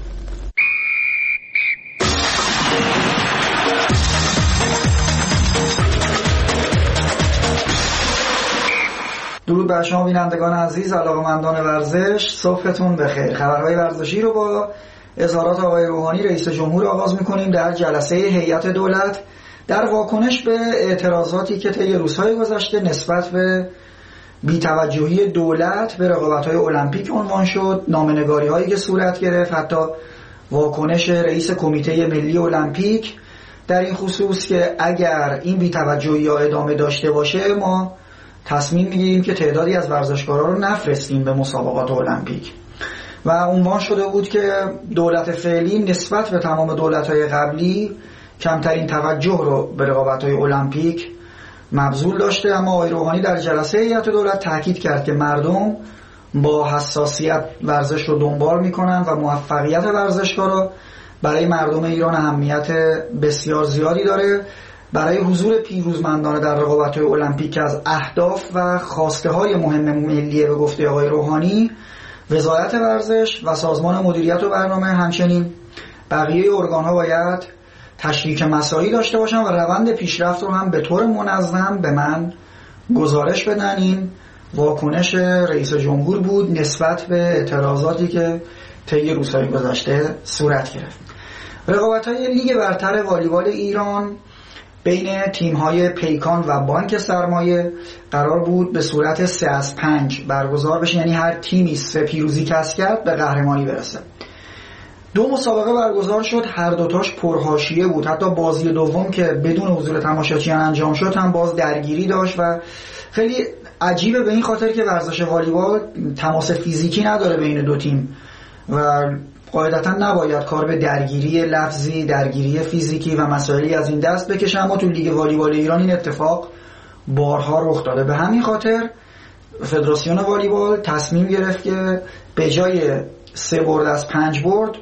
درود بر شما بینندگان عزیز، علاقه‌مندان ورزش، صبحتون بخیر. خبرهای ورزشی رو با اظهارات آقای روحانی رئیس جمهور آغاز می‌کنیم در جلسه هیئت دولت در واکنش به اعتراضاتی که طی روزهای گذشته نسبت به بی‌توجهی دولت به رقابت‌های المپیک عنوان شد، نامه‌نگاری‌هایی که صورت گرفت، حتی واکنش رئیس کمیته ملی المپیک در این خصوص که اگر این بی‌توجهی ادامه داشته باشه ما تصمیم میگیریم که تعدادی از ورزشکارا رو نفرستیم به مسابقات المپیک. و عنوان شده بود که دولت فعلی نسبت به تمام دولت‌های قبلی کمترین توجه رو به رقابت‌های المپیک مبذول داشته. اما آقای روحانی در جلسه هیئت دولت تاکید کرد که مردم با حساسیت ورزش رو دنبال میکنن و موفقیت ورزشکارا برای مردم ایران اهمیت بسیار زیادی داره. برای حضور پیروزمندانه در رقابت‌های المپیک از اهداف و خواسته‌های مهم ملیه به گفته آقای روحانی، وزارت ورزش و سازمان مدیریت و برنامه همچنین بقیه ارگان‌ها باید تشریک مساعی داشته باشن و روند پیشرفت رو هم به طور منظم به من گزارش بدن. این واکنش رئیس جمهور بود نسبت به اعتراضاتی که طی روزهای گذشته صورت گرفت. رقابت‌های لیگ برتر والیبال ایران بین تیم‌های پیکان و بانک سرمایه قرار بود به صورت سه از پنج برگزار بشه، یعنی هر تیمی سه پیروزی کسب کرد به قهرمانی برسه. دو مسابقه برگزار شد، هر دوتاش پرحاشیه بود. حتی بازی دوم که بدون حضور تماشاچیان انجام شد هم باز درگیری داشت و خیلی عجیبه به این خاطر که ورزش والیبال تماس فیزیکی نداره بین دو تیم و قاعدتا نباید کار به درگیری لفظی، درگیری فیزیکی و مسائلی از این دست بکشه، اما تو لیگ والیبال ایران این اتفاق بارها رخ داده. به همین خاطر فدراسیون والیبال تصمیم گرفت که به جای سه برد از پنج برد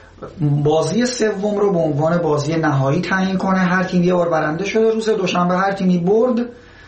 بازی سوم رو به عنوان بازی نهایی تعیین کنه. هر تیم یه بار برنده شده، روز دوشنبه هر تیمی برد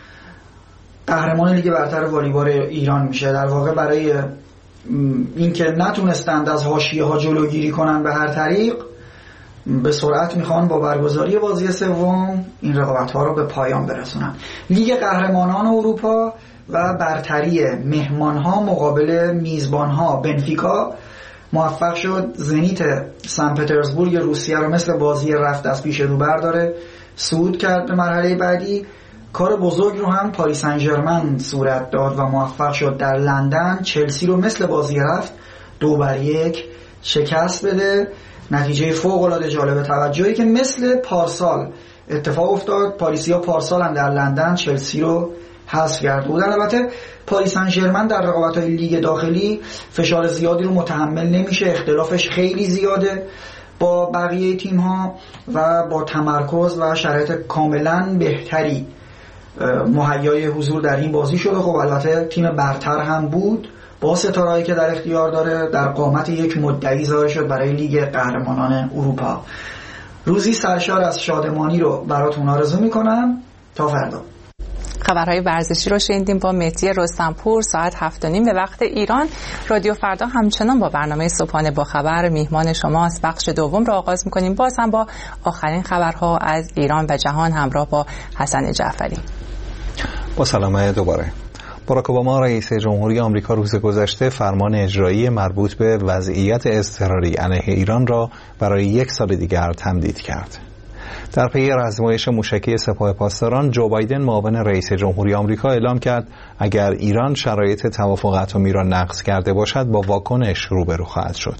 قهرمان لیگ برتر والیبال ایران میشه. در واقع برای اینکه نتونستند از حاشیه‌ها جلوگیری کنن به هر طریق، به سرعت میخوان با برگزاری بازی سوم این رقابت‌ها رو به پایان برسونن. لیگ قهرمانان اروپا و برتری مهمان‌ها مقابل میزبان‌ها بنفیکا موفق شد زنیت سن پترزبورگ روسیه رو مثل بازی رفت از پیش رو برداره، صعود کرد به مرحله بعدی. کار بزرگ رو هم پاریس سن ژرمن صورت داد و موفق شد در لندن چلسی رو مثل بازی رفت دو بر یک شکست بده. نتیجه فوق العاده جالب توجهی که مثل پارسال اتفاق افتاد، پاریسیا پارسال هم در لندن چلسی رو حذف کرده بودن. البته پاریس سن ژرمن در رقابت‌های لیگ داخلی فشار زیادی رو متحمل نمیشه، اختلافش خیلی زیاده با بقیه تیم ها و با تمرکز و شرایط کاملا بهتری مهیای حضور در این بازی شده. خب البته تیم برتر هم بود با ستارهایی که در اختیار داره، در قامت یک مدعی ظاهر شد برای لیگ قهرمانان اروپا. روزی سرشار از شادمانی رو براتون آرزو میکنم. تا فردا. خبرهای ورزشی رو شنیدیم با مهدی رستمپور. ساعت هفت و نیم به وقت ایران رادیو فردا همچنان با برنامه صبحانه با خبر میهمان شماست. بخش دوم رو آغاز میکنیم باز هم با آخرین خبرها از ایران و جهان همراه با حسن جعفری. با سلامت دوباره. باراک اوباما رئیس جمهوری آمریکا روز گذشته فرمان اجرایی مربوط به وضعیت اضطراری علیه ایران را برای یک سال دیگر تمدید کرد. در پی آزمایش موشکی سپاه پاسداران، جو بایدن معاون رئیس جمهوری آمریکا اعلام کرد اگر ایران شرایط توافق اتمی را نقض کرده باشد با واکنش روبرو خواهد شد.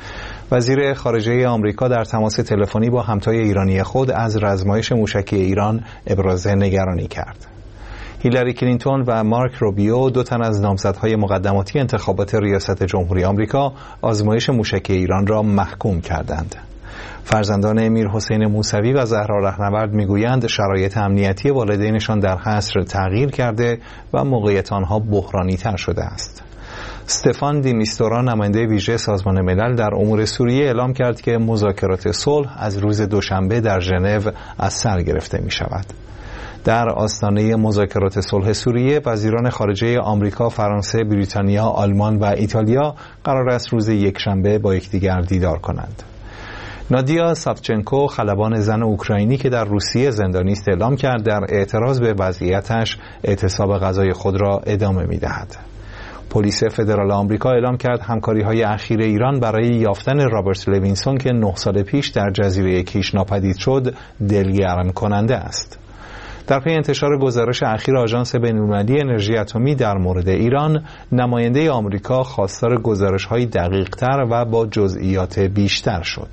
وزیر خارجه آمریکا در تماس تلفنی با همتای ایرانی خود از آزمایش موشکی ایران ابراز نگرانی کرد. هیلاری کلینتون و مارک روبیو، دو تن از نامزدهای مقدماتی انتخابات ریاست جمهوری آمریکا، آزمایش موشکی ایران را محکوم کردند. فرزندان امیر حسین موسوی و زهرا رهنورد میگویند شرایط امنیتی والدینشان در حصر تغییر کرده و موقعیت آنها بحرانی تر شده است. استفان دی میستورا، نماینده ویژه سازمان ملل در امور سوریه، اعلام کرد که مذاکرات صلح از روز دوشنبه در ژنو از سر گرفته می شود. در آستانه مذاکرات صلح سوریه، وزیران خارجه آمریکا، فرانسه، بریتانیا، آلمان و ایتالیا قرار است روز یکشنبه با یکدیگر دیدار کنند. نادیا ساوچنکو، خلبان زن اوکراینی که در روسیه زندانی است، اعلام کرد در اعتراض به وضعیتش اعتصاب غذای خود را ادامه می‌دهد. پلیس فدرال آمریکا اعلام کرد همکاری‌های اخیر ایران برای یافتن رابرت لوینسون که نه سال پیش در جزیره کیش ناپدید شد دلگرم کننده است. در پی انتشار گزارش اخیر آژانس بین‌المللی انرژی اتمی در مورد ایران، نماینده آمریکا خواستار گزارش‌های دقیق‌تر و با جزئیات بیشتر شد.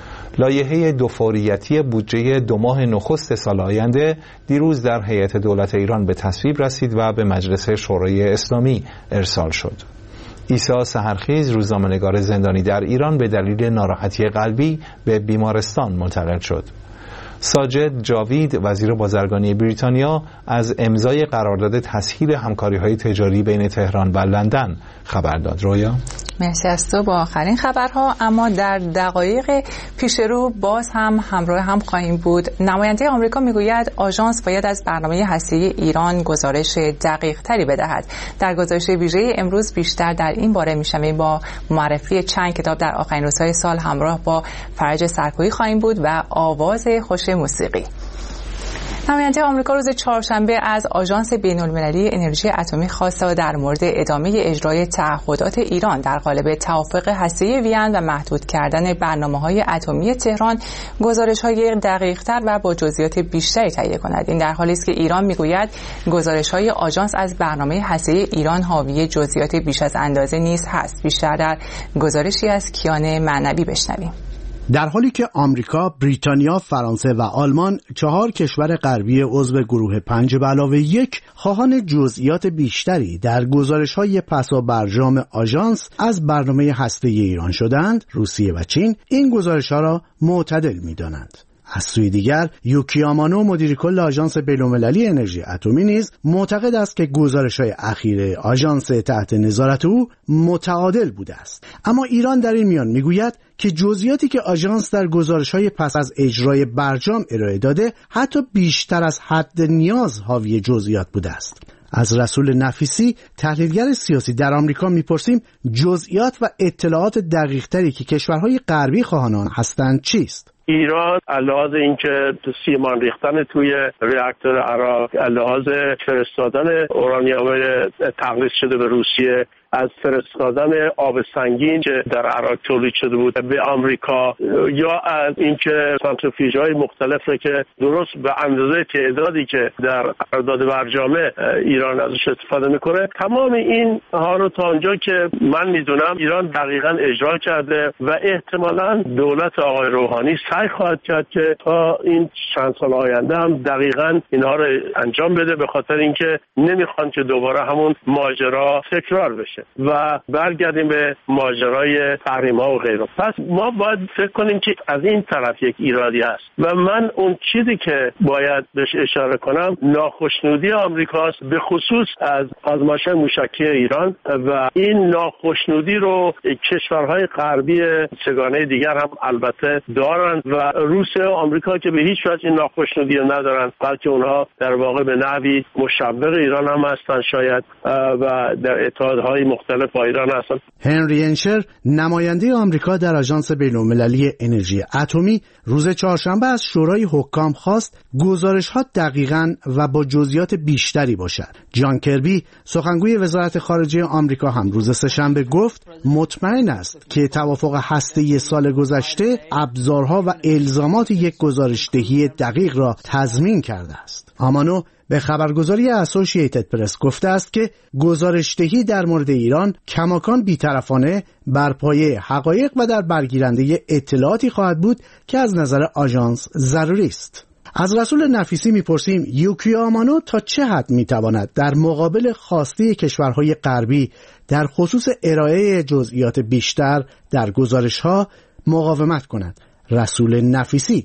لایحه دوفوریتی بودجه دو ماه نخست سال آینده دیروز در هیئت دولت ایران به تصویب رسید و به مجلس شورای اسلامی ارسال شد. عیسی سحرخیز، روزنامه‌نگار زندانی در ایران، به دلیل ناراحتی قلبی به بیمارستان منتقل شد. ساجد جاوید، وزیر بازرگانی بریتانیا، از امضای قرارداد تسهیل همکاری‌های تجاری بین تهران و لندن خبر داد. رویا، مرسی از تو با آخرین خبرها. اما در دقایق پیش رو باز هم همراه هم خواهیم بود. نماینده آمریکا میگوید آژانس باید از برنامه هسته‌ای ایران گزارش دقیق تری بدهد. در گزارش ویژه امروز بیشتر در این باره میشنویم. با معرفی چند کتاب در آخرین روزهای سال همراه با فرج سرکویی خواهیم بود و آواز خوش موسیقی. نماینده آمریکا روز چهارشنبه از آژانس بین‌المللی انرژی اتمی خواست در مورد ادامه اجرای تعهدات ایران در قالب توافق هسته‌ای وین و محدود کردن برنامه‌های اتمی تهران گزارش‌های دقیق‌تر و با جزئیات بیشتری تهیه کند. این در حالی است که ایران می‌گوید گزارش‌های آژانس از برنامه هسته‌ای ایران حاوی جزئیات بیش از اندازه نیز هست. بیشتر در گزارشی از کیان معنوی بشنویم. در حالی که آمریکا، بریتانیا، فرانسه و آلمان، چهار کشور غربی عضو گروه پنج به علاوه یک، خواهان جزئیات بیشتری در گزارش‌های پسا برجام آژانس از برنامه هسته‌ای ایران شدند، روسیه و چین این گزارش‌ها را معتدل می‌دانند. از سوی دیگر، یوکی آمانو، مدیر کل آژانس بین‌المللی انرژی اتمی، نیز معتقد است که گزارش‌های اخیر آژانس تحت نظارت او متعادل بوده است. اما ایران در این میان میگوید که جزئیاتی که آژانس در گزارش‌های پس از اجرای برجام ارائه داده حتی بیشتر از حد نیاز حاوی جزئیات بوده است. از رسول نفیسی، تحلیلگر سیاسی در آمریکا، میپرسیم جزئیات و اطلاعات دقیق‌تری که کشورهای غربی خواهان آن هستند چیست؟ ایران علاوه اینکه سیمان ریختن توی راکتور عراق، علاوه فرستادن اورانیوم تقلیص شده به روسیه، از فرستادن آب سنگین که در عراق تولید شده بود به آمریکا، یا از اینکه سانتریفیوژهای مختلف که درست به اندازه تعدادی که در قرارداد برجامه ایران ازش استفاده میکنه، تمام این ها رو تا اونجا که من میدونم ایران دقیقاً اجرا کرده و احتمالاً دولت آقای روحانی سعی خواهد کرد که تا این چند سال آینده هم دقیقاً اینها رو انجام بده، به خاطر اینکه نمیخوان که دوباره همون ماجرا تکرار بشه. باشه و برگردیم به ماجرای تحریم‌ها و غیره. پس ما باید فکر کنیم که از این طرف یک ایرادی هست و من اون چیزی که باید بهش اشاره کنم ناخشنودی آمریکاست، به خصوص از آزمایش‌های موشکی ایران و این ناخشنودی رو کشورهای غربی سگانه دیگر هم البته دارند و روسیه و آمریکا که به هیچ وجه این ناخشنودی رو ندارن، بلکه اونها در واقع به نحوی مشوق ایران هم هستن شاید و در اتحادهای مختلف با ایران هستن. هنری انشر نماینده آمریکا در آژانس بین‌المللی انرژی اتمی روز چهارشنبه از شورای حکام خواست گزارش‌ها دقیقاً و با جزئیات بیشتری باشد. جان کربی سخنگوی وزارت خارجه آمریکا هم روز سه‌شنبه گفت مطمئن است که توافق هسته‌ای سال گذشته ابزارها و الزامات یک گزارش‌دهی دقیق را تضمین کرده است. آمانو به خبرگزاری اسوسییتد پرس گفته است که گزارش‌دهی در مورد ایران کماکان بی‌طرفانه بر پایه حقایق و در برگیرنده اطلاعاتی خواهد بود که از نظر آژانس ضروری است. از رسول نفیسی میپرسیم یوکی آمانو تا چه حد میتواند در مقابل خواسته کشورهای غربی در خصوص ارائه جزئیات بیشتر در گزارش‌ها مقاومت کند. رسول نفیسی: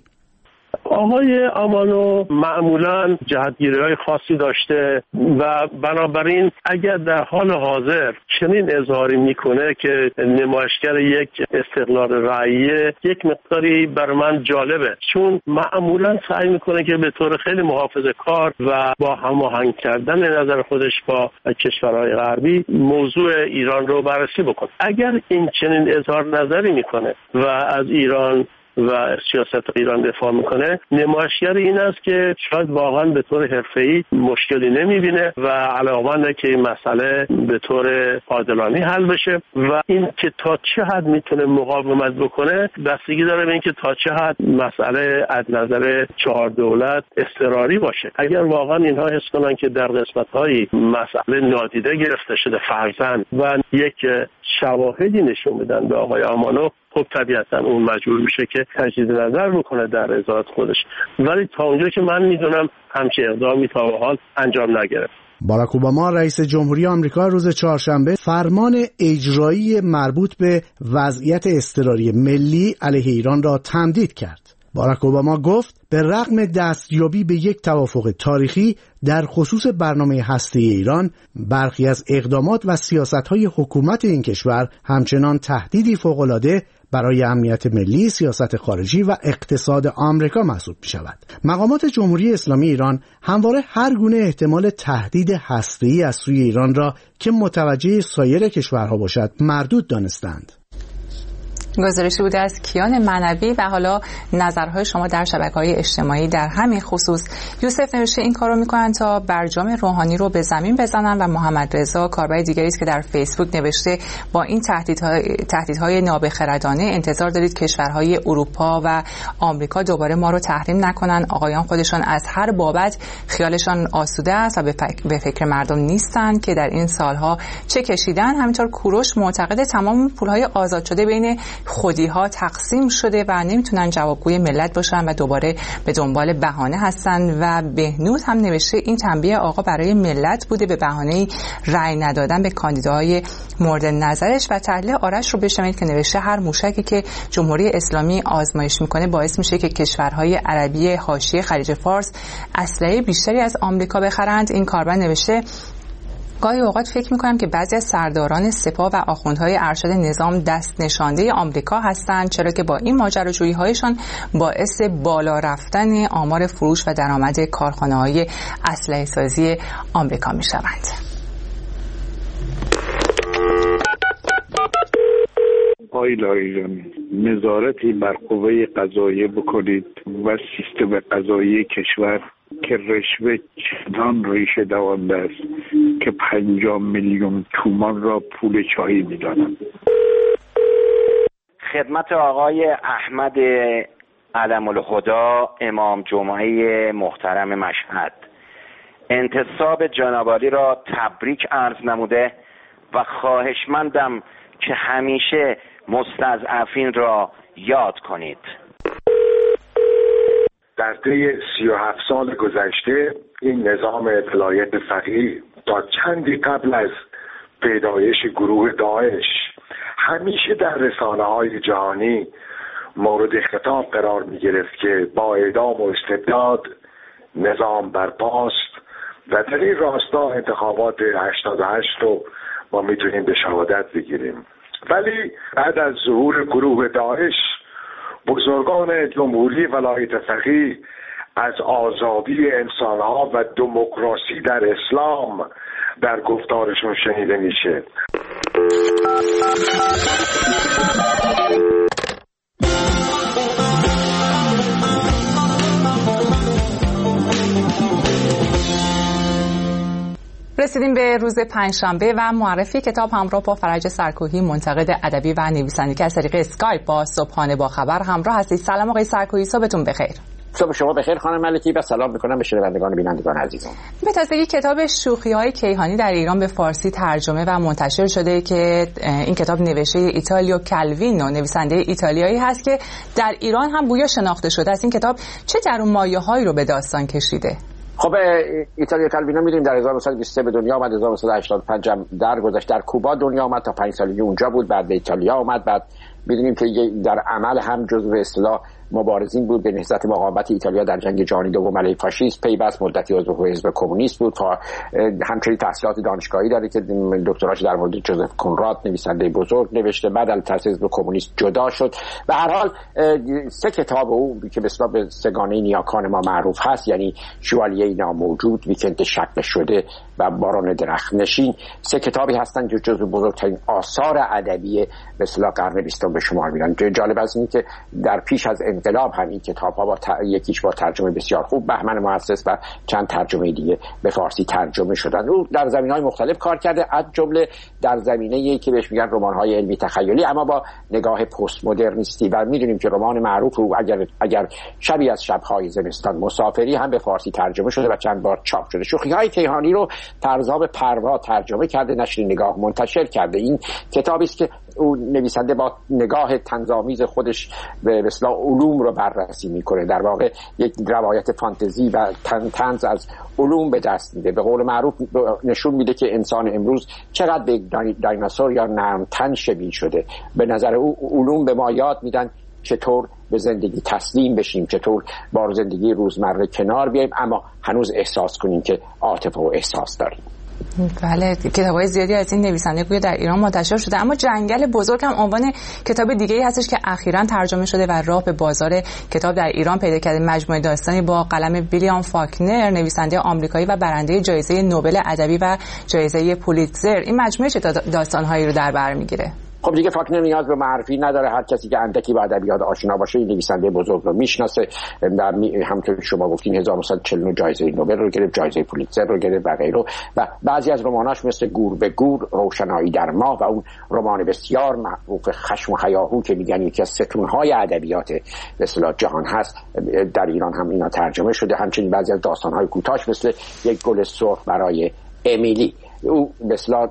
آقای آمانو معمولا جهتگیری‌های خاصی داشته و بنابراین اگر در حال حاضر چنین اظهاری میکنه که نمایشگر یک استقلال رأیه، یک مقداری بر من جالبه، چون معمولا سعی میکنه که به طور خیلی محافظه‌کار و با هماهنگ کردن نظر خودش با کشورهای غربی موضوع ایران رو بررسی بکنه. اگر این چنین اظهار نظری میکنه و از ایران و سیاست ایران دفاع میکنه، نمایشگر این است که شاید واقعا به طور حرفه‌ای مشکلی نمیبینه و علاقه‌منده که این مسئله به طور عادلانه حل بشه و این که تا چه حد میتونه مقاومت بکنه بستگی داره به اینکه تا چه حد مسئله از نظر چهار دولت اضطراری باشه. اگر واقعا اینها حس کنن که در قسمت‌های مسئله نادیده گرفته شده فرضاً و یک شواهدی نشون میدن به آقای آمانو، خب طبیعتا اون مجبور میشه که تجدید نظر بکنه در اظهارات خودش، ولی تا اونجا که من میدونم همچین اقدامی تا به حال انجام نگرفت. باراک اوباما رئیس جمهوری آمریکا روز چهارشنبه فرمان اجرایی مربوط به وضعیت اضطراری ملی علیه ایران را تمدید کرد. باراک اوباما گفت به رغم دستیابی به یک توافق تاریخی در خصوص برنامه هسته‌ای ایران، برخی از اقدامات و سیاست‌های حکومت این کشور همچنان تهدیدی فوق‌العاده برای امنیت ملی، سیاست خارجی و اقتصاد آمریکا محسوب می‌شود. مقامات جمهوری اسلامی ایران همواره هر گونه احتمال تهدید هسته‌ای از سوی ایران را که متوجه سایر کشورها باشد مردود دانستند. گزارشی بوده از کیان معنوی و حالا نظرهای شما در شبکه‌های اجتماعی در همین خصوص. یوسف نوشته این کارو میکنن تا برجام روحانی رو به زمین بزنن و محمد رضا کاربر دیگری است که در فیسبوک نوشته با این تهدیدهای تهدیدهای نابخردانه انتظار دارید کشورهای اروپا و آمریکا دوباره ما رو تحریم نکنن. آقایان خودشان از هر بابت خیالشان آسوده است و به فکر مردم نیستن که در این سالها چه کشیدن. همینطور کوروش معتقد تمام پولهای آزاد شده بین خودی ها تقسیم شده و نمیتونن جوابگوی ملت باشن و دوباره به دنبال بهانه هستن. و بهنود هم نوشته این تنبیه آقا برای ملت بوده به بهانه رأی ندادن به کاندیداهای مورد نظرش. و تحلیل آرش رو بشنوید که نوشته هر موشکی که جمهوری اسلامی آزمایش میکنه باعث میشه که کشورهای عربی حاشیه خلیج فارس اسلحه بیشتری از آمریکا بخرند. این کاربر نوشته گاهی اوقات فکر میکنم که بعضی از سرداران سپاه و آخوندهای ارشد نظام دست نشانده آمریکا هستند، چرا که با این ماجراجویی هایشان باعث بالا رفتن آمار فروش و درآمد کارخانه‌های اسلحه سازی آمریکا میشوند. آقای لایجان، نظارتی بر قوه قضاییه بکنید و سیستم قضایی کشور که رشوه چنان ریشه دوانده است که پنجاه میلیون تومان را پول چایی میدانند. خدمت آقای احمد علم الهدا امام جمعه محترم مشهد، انتصاب جنابعالی را تبریک عرض نموده و خواهشمندم که همیشه مستضعفین را یاد کنید. در طی سی و هفت سال گذشته این نظام اطلاعیت فقیه تا چندی قبل از پیدایش گروه داعش همیشه در رسانه‌های جهانی مورد خطاب قرار می گرفت که با اعدام و استبداد نظام برپاست و در این راستا انتخابات هشتاد و هشت رو ما میتونیم به شهادت بگیریم. ولی بعد از ظهور گروه داعش بزرگان جمهوری ولایت فقیه از آزادی انسانها و دموکراسی در اسلام در گفتارشون شنیده میشه. رسیدیم به روز پنجشنبه و معرفی کتاب همراه با فرج سرکوهی، منتقد ادبی و نویسنده که از طریق اسکایپ با صبحانه با خبر همراه هستید. سلام آقای سرکوهی، صبحتون بخیر. صبح شما بخیر خانم ملکی و سلام میکنم به شنوندگان و بینندگان عزیزم. به تازگی کتاب شوخی‌های کیهانی در ایران به فارسی ترجمه و منتشر شده که این کتاب نوشته ایتالیو کالوینو، نویسنده ایتالیایی هست که در ایران هم گویا شناخته شده است. این کتاب چه درون مایه‌هایی رو به داستان کشیده؟ خب ایتالیو کالوینو می‌دونیم در هزار و نهصد و بیست و سه به دنیا آمد، هزار و نهصد و هشتاد و پنج هم درگذشت در کوبا دنیا آمد، تا پنج سالگی اونجا بود، بعد به ایتالیا آمد، بعد می‌دونیم که در عمل هم جزو اصطلاح مبارزین بود به نهضت مقاومت ایتالیا در جنگ جهانی دوم علیه فاشیسم، پیوست مدتی عضو حزب کمونیست بود، تا همچنین تحصیلات دانشگاهی داره که دکتراش در مورد جوزف کنراد نویسنده بزرگ نوشته، بعد از تأسیس حزب کمونیست جدا شد. به هر حال سه کتاب او که به اصطلاح به سگانه نیاکان ما معروف هست، یعنی شوالیه ناموجود، ویکند شکل شده و باران درخت نشین، سه کتابی هستند که جزو بزرگترین آثار ادبی به اصطلاح قرن بیستم به شمار میرن. جالب است اینه که در پیش از انقلاب هم این کتاب‌ها با ت... یکیش با ترجمه بسیار خوب بهمن محسس و چند ترجمه دیگه به فارسی ترجمه شدن. او در زمینه‌های مختلف کار کرده، از جمله در زمینه‌ای که بهش میگن رمان‌های علمی تخیلی اما با نگاه پست مدرنیستی، و می‌دونیم که رمان معروف او اگر اگر شبی از شب‌های زمستان مسافری هم به فارسی ترجمه شده و چند بار چاپ شده. شوخی‌های کیهانی رو فرزاب پروا ترجمه کرده، نشر نگاه منتشر کرده. این کتابی است که او نویسنده با نگاه طنزآمیز خودش به اصطلاح علوم رو بررسی میکنه، در واقع یک روایت فانتزی و طنز از علوم به دست میده. به قول معروف نشون میده که انسان امروز چقدر به دایناسور یا نرمتن شبیه شده. به نظر او علوم به ما یاد میدن چطور به زندگی تسلیم بشیم، چطور با زندگی روزمره کنار بیاییم اما هنوز احساس کنیم که عاطفه و احساس داریم. بله، کتاب‌های زیادی از این نویسنده گویا در ایران منتشر شده، اما جنگل بزرگ هم عنوان کتاب دیگه‌ای هستش که اخیراً ترجمه شده و راه به بازار کتاب در ایران پیدا کرده. مجموعه داستانی با قلم ویلیام فاکنر، نویسنده آمریکایی و برنده جایزه نوبل ادبی و جایزه پولیتزر. این مجموعه چه داستان‌هایی رو در بر می‌گیره؟ خب دیگه فاکنر نیاز به معرفی نداره، هر کسی که اندکی با ادبیات آشنا باشه این نویسنده بزرگ رو میشناسه. همونطور شما گفتین هزار و نهصد و چهل و نه جایزه نوبل رو گرفت، جایزه پولیتزر رو گرفت و غیره، و بعضی از رماناش مثل گور به گور، روشنایی در ماه و اون رمان بسیار معروف خشم و هیاهو که میگن یکی از ستونهای ادبیات به اصطلاح جهان هست، در ایران هم اینا ترجمه شده. همچنین بعضی از داستان‌های کوتاهش مثل یک گل سرخ برای امیلی، او به اصطلاح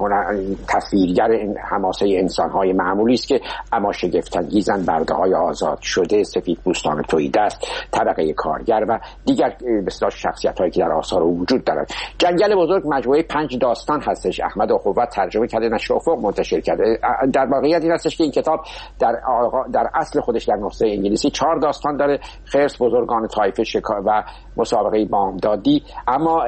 تصویرگر حماسه انسان‌های معمولی است که اما شگفت‌انگیزن، برده‌های آزاد شده، سفیدپوستان تهیدست، طبقه کارگر و دیگر به اصطلاح شخصیت‌هایی که در آثار او وجود دارند. جنگل بزرگ مجموعه پنج داستان هستش. احمد اخوت ترجمه کرده، نشر افق منتشر کرده. در واقعیت این هستش که این کتاب در در اصل خودش در نسخه انگلیسی چهار داستان داره: خرس، بزرگان طایفه و مسابقه بامدادی، اما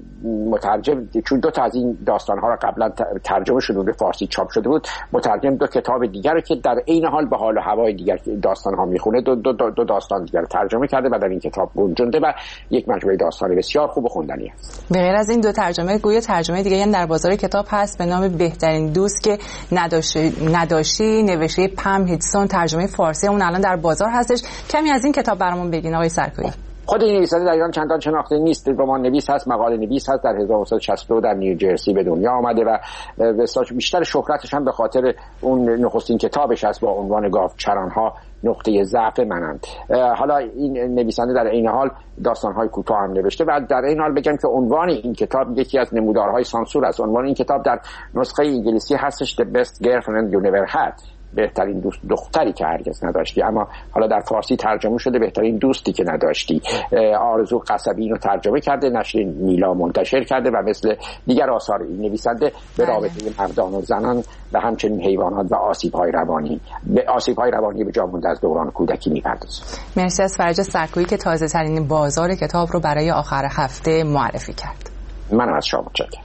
مترجم چون دو تا از این داستان‌ها را قبلا ترجمه شده و به فارسی چاپ شده بود، مترجم دو کتاب دیگر که در عین حال به حال و هوای دیگر داستان‌ها میخونه دو, دو, دو داستان دیگر ترجمه کرده و در این کتاب گنجونده و یک مجموعه داستان بسیار خوب و خوندنی است. به غیر از این دو ترجمه، گویا ترجمه دیگه هم در بازار کتاب هست به نام بهترین دوست که نداشی نداشی نوشته پم هیدسون، ترجمه فارسی اون الان در بازار هستش. کمی از این کتاب برامون بگین آقای سرکویی. خود این نویسنده در ایران چندان شناخته نیست، رمان نویس هست، مقاله نویس هست، در هزار و نهصد و شصت و دو در نیوجرسی به دنیا آمده و بیشتر شهرتش هم به خاطر اون نخستین کتابش هست با عنوان گاوچران‌ها نقطه ضعف منند. حالا این نویسنده در این حال داستان‌های کوتاه هم نوشته و در این حال بگم که عنوان این کتاب یکی از نمودارهای سانسور است. عنوان این کتاب در نسخه انگلیسی هستش The Best Girlfriend You Never Had، بهترین دوست دختری که هرگز نداشتی، اما حالا در فارسی ترجمه شده بهترین دوستی که نداشتی. آرزو قصبی اینو ترجمه کرده، نشر نیلا منتشر کرده و مثل دیگر آثار این نویسنده به رابطه مردان و زنان و همچنین حیوانات و آسیب‌های روانی به آسیب‌های روانی به جا مونده از دوران کودکی می‌پردازه. مرسی از فرج سرکویی که تازه‌ترین بازار کتاب رو برای آخر هفته معرفی کرد. منم از شما متشکرم.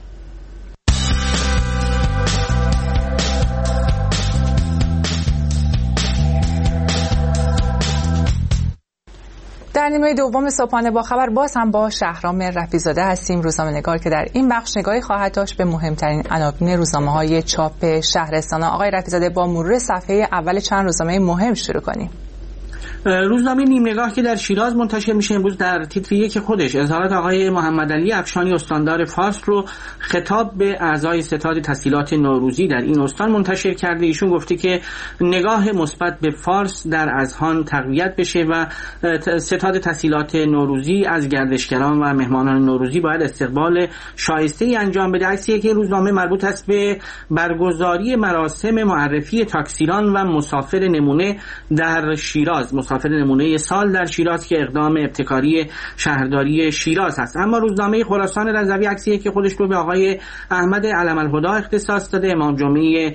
در نیمه دوم صبحانه با خبر باز هم با شهرام رفیع‌زاده هستیم، روزنامه‌نگار که در این بخش نگاهی خواهد داشت به مهمترین عناوین روزنامه‌های چاپ شهرستان. آقای رفیع‌زاده، با مرور صفحه اول چند روزنامه مهم شروع کنیم. روزنامه نیم نگاه که در شیراز منتشر میشه امروز در تیتر یک خودش اظهارات آقای محمد علی افشانی استاندار فارس رو خطاب به اعضای ستاد تسهیلات نوروزی در این استان منتشر کرده. ایشون گفته که نگاه مثبت به فارس در اذهان تقویت بشه و ستاد تسهیلات نوروزی از گردشگران و مهمانان نوروزی باید استقبال شایسته‌ای انجام بده. عکسی که روزنامه مربوط است به برگزاری مراسم معرفی تاکسیران و مسافر نمونه در شیراز، مسافر نمونه سال در شیراز که اقدام ابتکاری شهرداری شیراز هست. اما روزنامه خراسان رضوی عکسیه که خودش رو به آقای احمد علم الهدی اختصاص داده، امام جمعه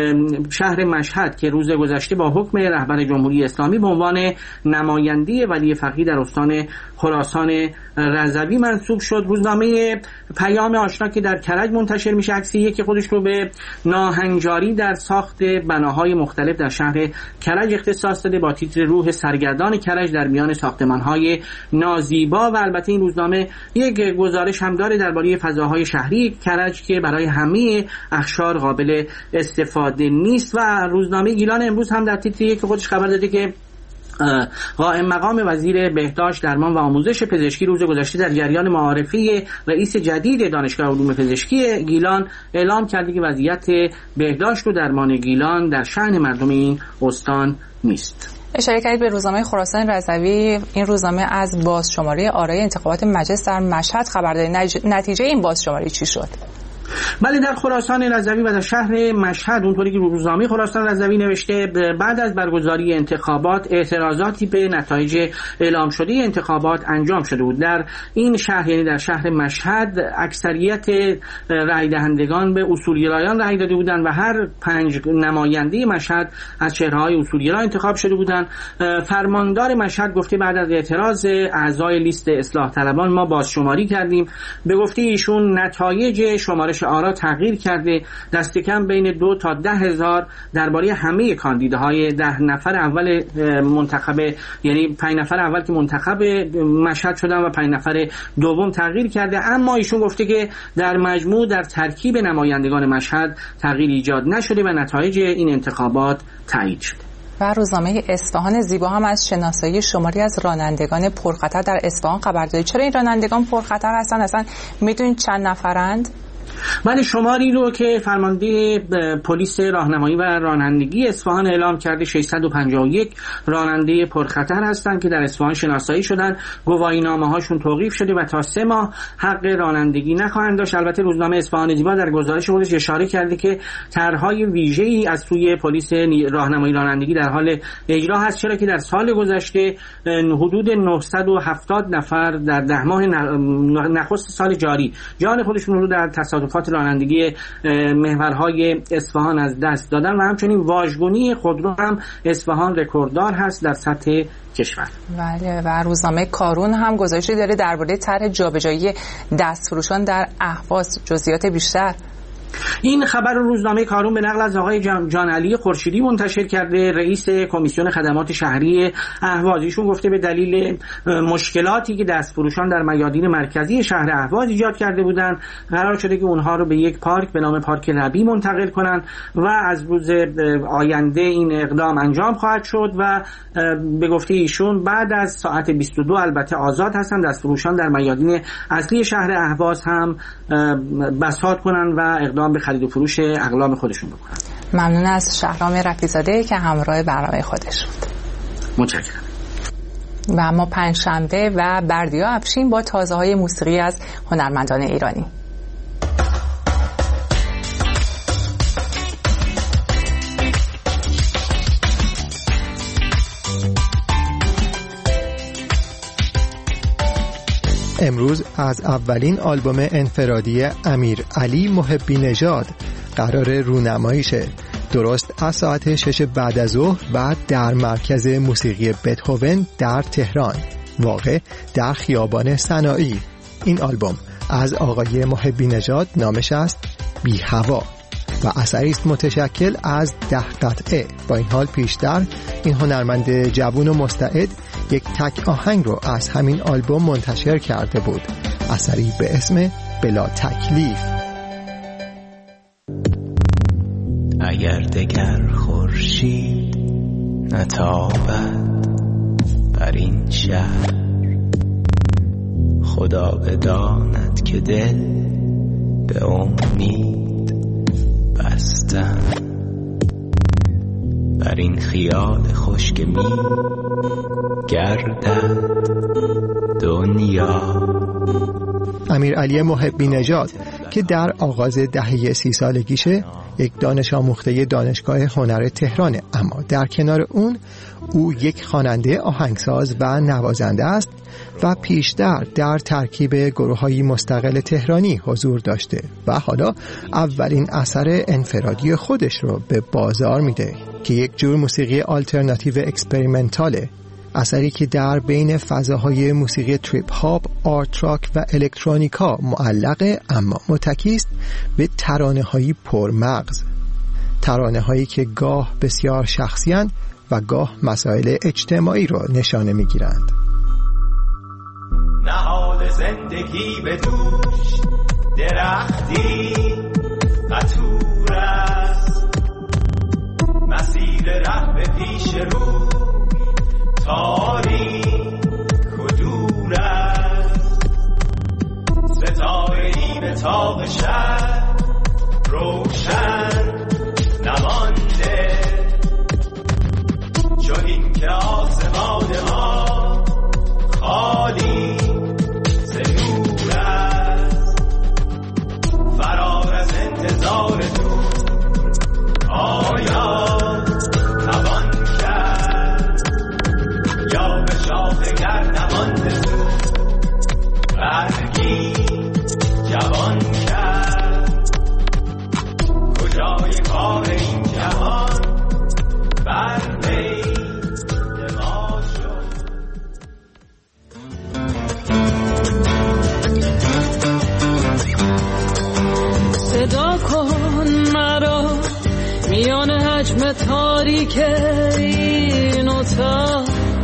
شهر مشهد که روز گذشته با حکم رهبر جمهوری اسلامی به عنوان نماینده ولی فقیه در استان خراسان رضوی منصوب شد. روزنامه پیام آشنا که در کرج منتشر میشه عکسیه که خودش رو به ناهنجاری در ساخت بناهای مختلف در شهر کرج اختصاص داده با تیتر روح سرگردان کرج در میان ساختمان‌های نازیبا. و البته این روزنامه یک گزارش هم داره درباره فضاهای شهری کرج که برای همه اقشار قابل استفاده نیست. و روزنامه گیلان امروز هم در تیتری که خودش خبر داده که قائم مقام وزیر بهداشت درمان و آموزش پزشکی روز گذشته در جریان معارفه رئیس جدید دانشگاه علوم پزشکی گیلان اعلام کرده که وضعیت بهداشت و درمان گیلان در شأن مردم این استان نیست. اشاره کردید به روزنامه خراسان رضوی. این روزنامه از بازشماری آرای انتخابات مجلس در مشهد خبر داره. نتیجه این بازشماری چی شد؟ بله، در خراسان رضوی و در شهر مشهد اونطوری که روزنامه خراسان رضوی نوشته بعد از برگزاری انتخابات اعتراضاتی به نتایج اعلام شده انتخابات انجام شده بود. در این شهر یعنی در شهر مشهد اکثریت رای دهندگان به اصولگرایان رای داده بودند و هر پنج نماینده مشهد از چهره‌های اصولگرا انتخاب شده بودند. فرماندار مشهد گفته بعد از اعتراض اعضای لیست اصلاح طلبان ما بازشماری کردیم. به گفته ایشون نتایج شمارش آرا تغییر کرده، دست کم بین دو تا ده هزار درباره همه کاندیداهای ده نفر اول منتخب یعنی پنج نفر اول که منتخب مشهد شدن و پنج نفر دوم تغییر کرده. اما ایشون گفته که در مجموع در ترکیب نمایندگان مشهد تغییر ایجاد نشده و نتایج این انتخابات تایید شده. و روزنامه اصفهان زیبا هم از شناسایی شماری از رانندگان پرخطر در اصفهان خبر داره. چرا این رانندگان پرخطر هستن؟ اصلا میدونید چند نفرند؟ بله، شماری رو که فرمانده پلیس راهنمایی و رانندگی اصفهان اعلام کرده ششصد و پنجاه و یک راننده پرخطر هستند که در اصفهان شناسایی شدن، گواهینامه هاشون توقیف شده و تا سه ماه حق رانندگی نخواهند داشت. البته روزنامه اصفهان زیبا در گزارش خودش اشاره کرده که طرح‌های ویژه‌ای از سوی پلیس راهنمایی رانندگی در حال اجرا هست، چرا که در سال گذشته حدود نهصد و هفتاد نفر در ده ماه نخست سال جاری جان خودشون رو در تصادفات رانندگی محورهای اصفهان از دست دادن و همچنین واژگونی خودرو هم اصفهان رکورددار هست در سطح کشور. بله، و روزنامه کارون هم گزارشی داره درباره طرح جابجایی دستفروشان در اهواز. جزئیات بیشتر. این خبر روزنامه کارون به نقل از آقای جان علی خورشیدی منتشر کرده، رئیس کمیسیون خدمات شهری اهواز. ایشون گفته به دلیل مشکلاتی که دستفروشان در میادین مرکزی شهر اهواز ایجاد کرده بودند قرار شده که اونها رو به یک پارک به نام پارک ربی منتقل کنند و از روز آینده این اقدام انجام خواهد شد و به گفته ایشون بعد از ساعت بیست و دو البته آزاد هستند دستفروشان در میادین اصلی شهر اهواز هم بساط کنند و اقدام به خرید و فروش اقلام خودشون بکنن. ممنون از شهرام رفیع‌زاده که همراه برنامه خودش بود. متشکرم. و اما پنجشنبه و بردیا افشین با تازه‌های موسیقی از هنرمندان ایرانی. امروز از اولین آلبوم انفرادی امیر علی محبی نژاد قرار رونمایی شه، درست از ساعت شش بعد از ظهر و در مرکز موسیقی بتهوون در تهران، واقع در خیابان صناعی. این آلبوم از آقای محبی نژاد نامش است بی هوا و اثری است متشکل از ده قطعه. با این حال پیشتر این هنرمند جوان و مستعد یک تک آهنگ رو از همین آلبوم منتشر کرده بود، اثری به اسم بلا تکلیف. اگر دگر خورشید نتابد بر این شهر، خدا بداند که دل به امید بستم. بر این خیال خشک می گردد دنیا. امیر علی محبی نژاد که در آغاز دهه سی سالگیشه یک دانش آموخته دانشگاه هنر تهرانه، اما در کنار اون او یک خواننده، آهنگساز و نوازنده است و پیشتر در ترکیب گروه‌های مستقل تهرانی حضور داشته و حالا اولین اثر انفرادی خودش رو به بازار میده که یک جور موسیقی آلترناتیو اکسپریمنتاله، اثری که در بین فضاهای موسیقی تریپ هاپ، آرت راک و الکترونیکا معلقه، اما متکی است به ترانه‌های پرمغز، ترانه‌هایی که گاه بسیار شخصی‌اند و گاه مسائل اجتماعی رو نشانه می‌گیرند. نهاد زندگی به دوش درختی قطور است، مسیر ره به پیش رو تاریک و دور است، ستاره‌ای به طاق شب روشن نمانده، چون این که آسمان ما خالی ز نور است، فرار از انتظار تو آیا توان کرد، یا به شاخ گردمان تو برگی جوان کرد، کجای کار این جهان بر پی ما شد. صدا کن مرا میان حجم تاریک این اتاق،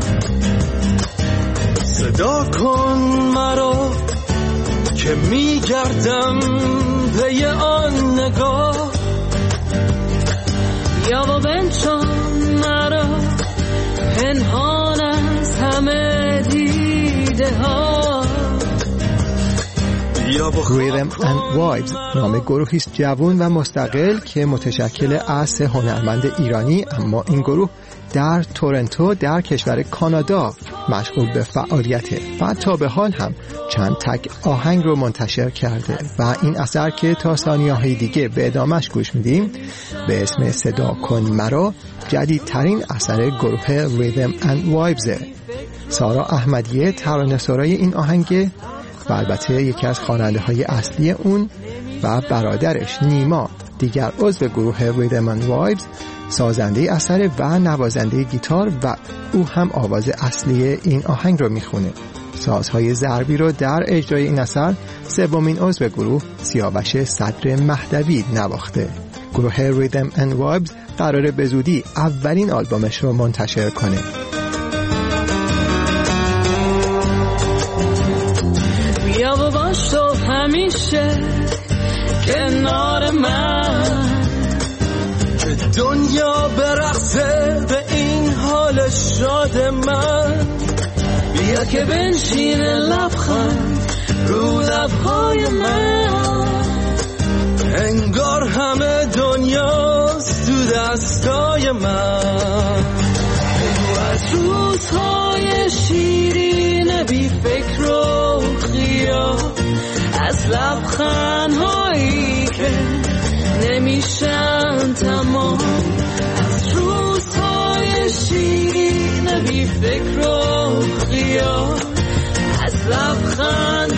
صدا کن مرا که میگردم پی آن نگاه، یا و بنشان مرا پنهان از همه دیده ها. Rhythm and Vibes نام گروهی است جوان و مستقل که متشکل از سه هنرمند ایرانی، اما این گروه در تورنتو در کشور کانادا مشغول به فعالیته و تا به حال هم چند تک آهنگ رو منتشر کرده و این اثر که تا ثانیه‌های دیگه به ادامهش گوش میدیم به اسم صدا کن مرا جدیدترین اثر گروه Rhythm and Vibes. سارا احمدیه ترانه‌سرای این آهنگ و البته یکی از خواننده های اصلی اون و برادرش نیما دیگر عضو گروه Rhythm and Vibes سازنده اثر و نوازنده گیتار و او هم آواز اصلی این آهنگ رو میخونه. سازهای ضربی رو در اجرای این اثر سومین عضو گروه سیاوش صدر مهدوی نواخته. گروه Rhythm and Vibes قراره به زودی اولین آلبومش رو منتشر کنه. بیا و باش تو همیشه کنار من، که دنیا برقصه به این حال شاد من، بیا که بنشینه لبخند رو لبهای من، انگار همه دنیاست تو دستای من، بگو از روزهای شیرین بی فکر و خیال، از لبخندهایی که نمیشن تمام، از روزهای شیرین بی فکر و خیال، از لبخند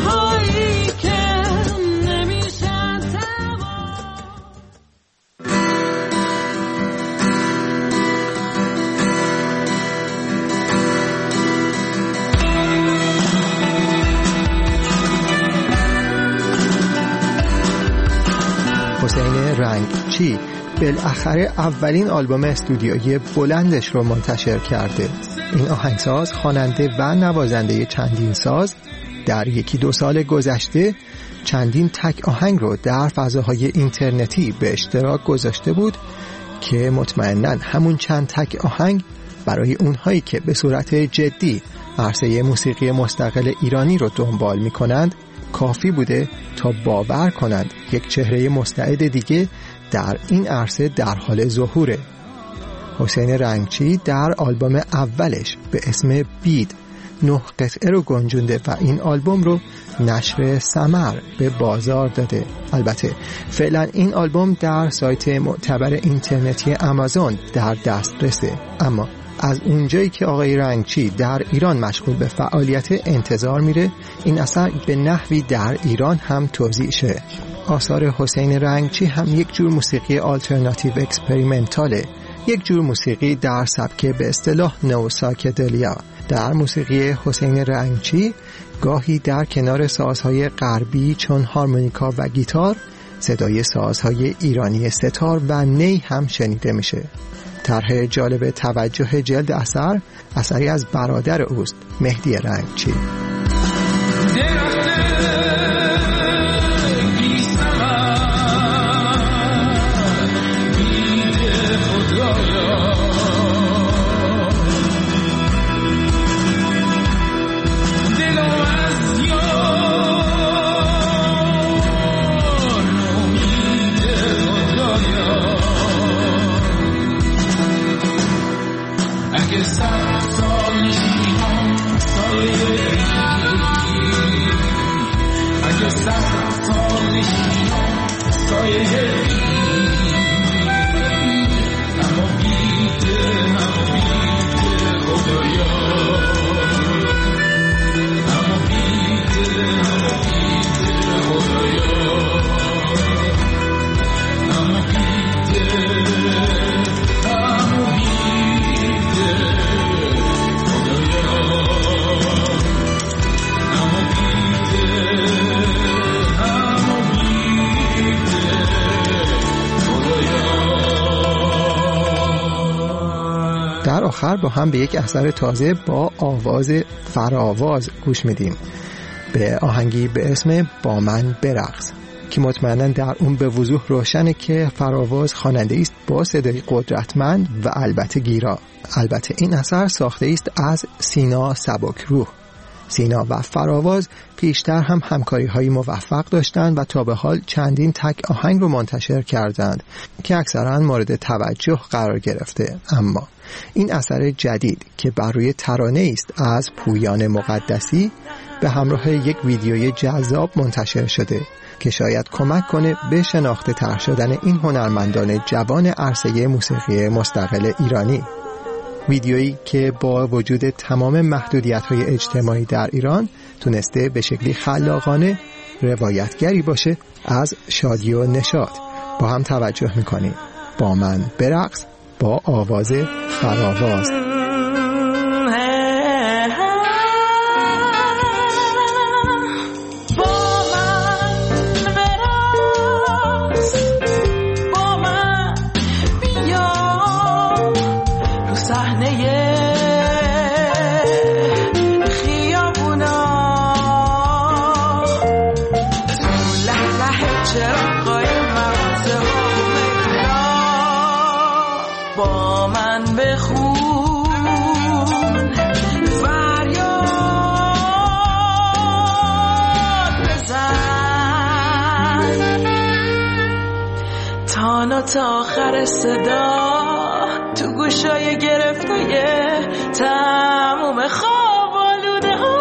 حسین رنگچی بالاخره اولین آلبوم استودیویی بلندش رو منتشر کرده. این آهنگساز، خواننده و نوازنده چندین ساز در یکی دو سال گذشته چندین تک آهنگ رو در فضاهای اینترنتی به اشتراک گذاشته بود که مطمئناً همون چند تک آهنگ برای اونهایی که به صورت جدی عرصه موسیقی مستقل ایرانی رو دنبال می کنند کافی بوده تا باور کنند یک چهره مستعد دیگه در این عرصه در حال ظهوره. حسین رنگچی در آلبوم اولش به اسم بید نه قطعه رو گنجونده و این آلبوم رو نشر ثمر به بازار داده. البته فعلا این آلبوم در سایت معتبر اینترنتی آمازون در دسترسه، اما از اونجایی که آقای رنگچی در ایران مشغول به فعالیت انتظار میره این اثر به نحوی در ایران هم توزیع شه. آثار حسین رنگچی هم یک جور موسیقی آلترناتیو اکسپریمنتاله، یک جور موسیقی در سبک به اصطلاح نو سایکدلیا. در موسیقی حسین رنگچی گاهی در کنار سازهای غربی چون هارمونیکا و گیتار صدای سازهای ایرانی ستار و نی هم شنیده میشه. طرح جالب توجه جلد اثر اثری از برادر اوست، مهدی رنگچی. در آخر با هم به یک اثر تازه با آواز فراواز گوش میدیم، به آهنگی به اسم با من برقص که مطمئنا در اون به وضوح روشنه که فراواز خواننده است با صدای قدرتمند و البته گیرا. البته این اثر ساخته است از سینا سبکروح. سینا و فراواز پیشتر هم همکاری های موفق داشتند و تا به حال چندین تک آهنگ رو منتشر کردند که اکثرا مورد توجه قرار گرفته، اما این اثر جدید که بر روی ترانه است از پویان مقدسی به همراه یک ویدیوی جذاب منتشر شده که شاید کمک کنه به شناخته تر شدن این هنرمندان جوان عرصه موسیقی مستقل ایرانی. ویدیویی که با وجود تمام محدودیت‌های اجتماعی در ایران تونسته به شکلی خلاقانه روایتگری باشه از شادی و نشاط. با هم توجه می‌کنیم. با من برقص با آواز فراواز. تا آخر صدا تو گوشای گرفتای تموم خواب آلوده ها.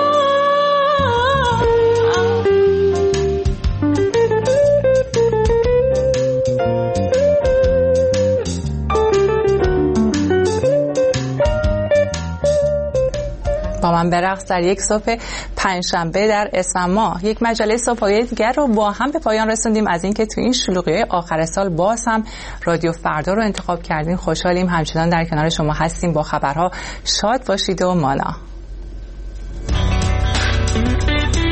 با من برقص در یک صبح پنجشنبه در اسفند ماه یک مجله صبحانه دیگر رو با هم به پایان رسوندیم. از اینکه تو این شلوغی آخر سال باز هم رادیو فردا رو انتخاب کردین خوشحالیم. همچنان در کنار شما هستیم با خبرها. شاد باشید و مانا.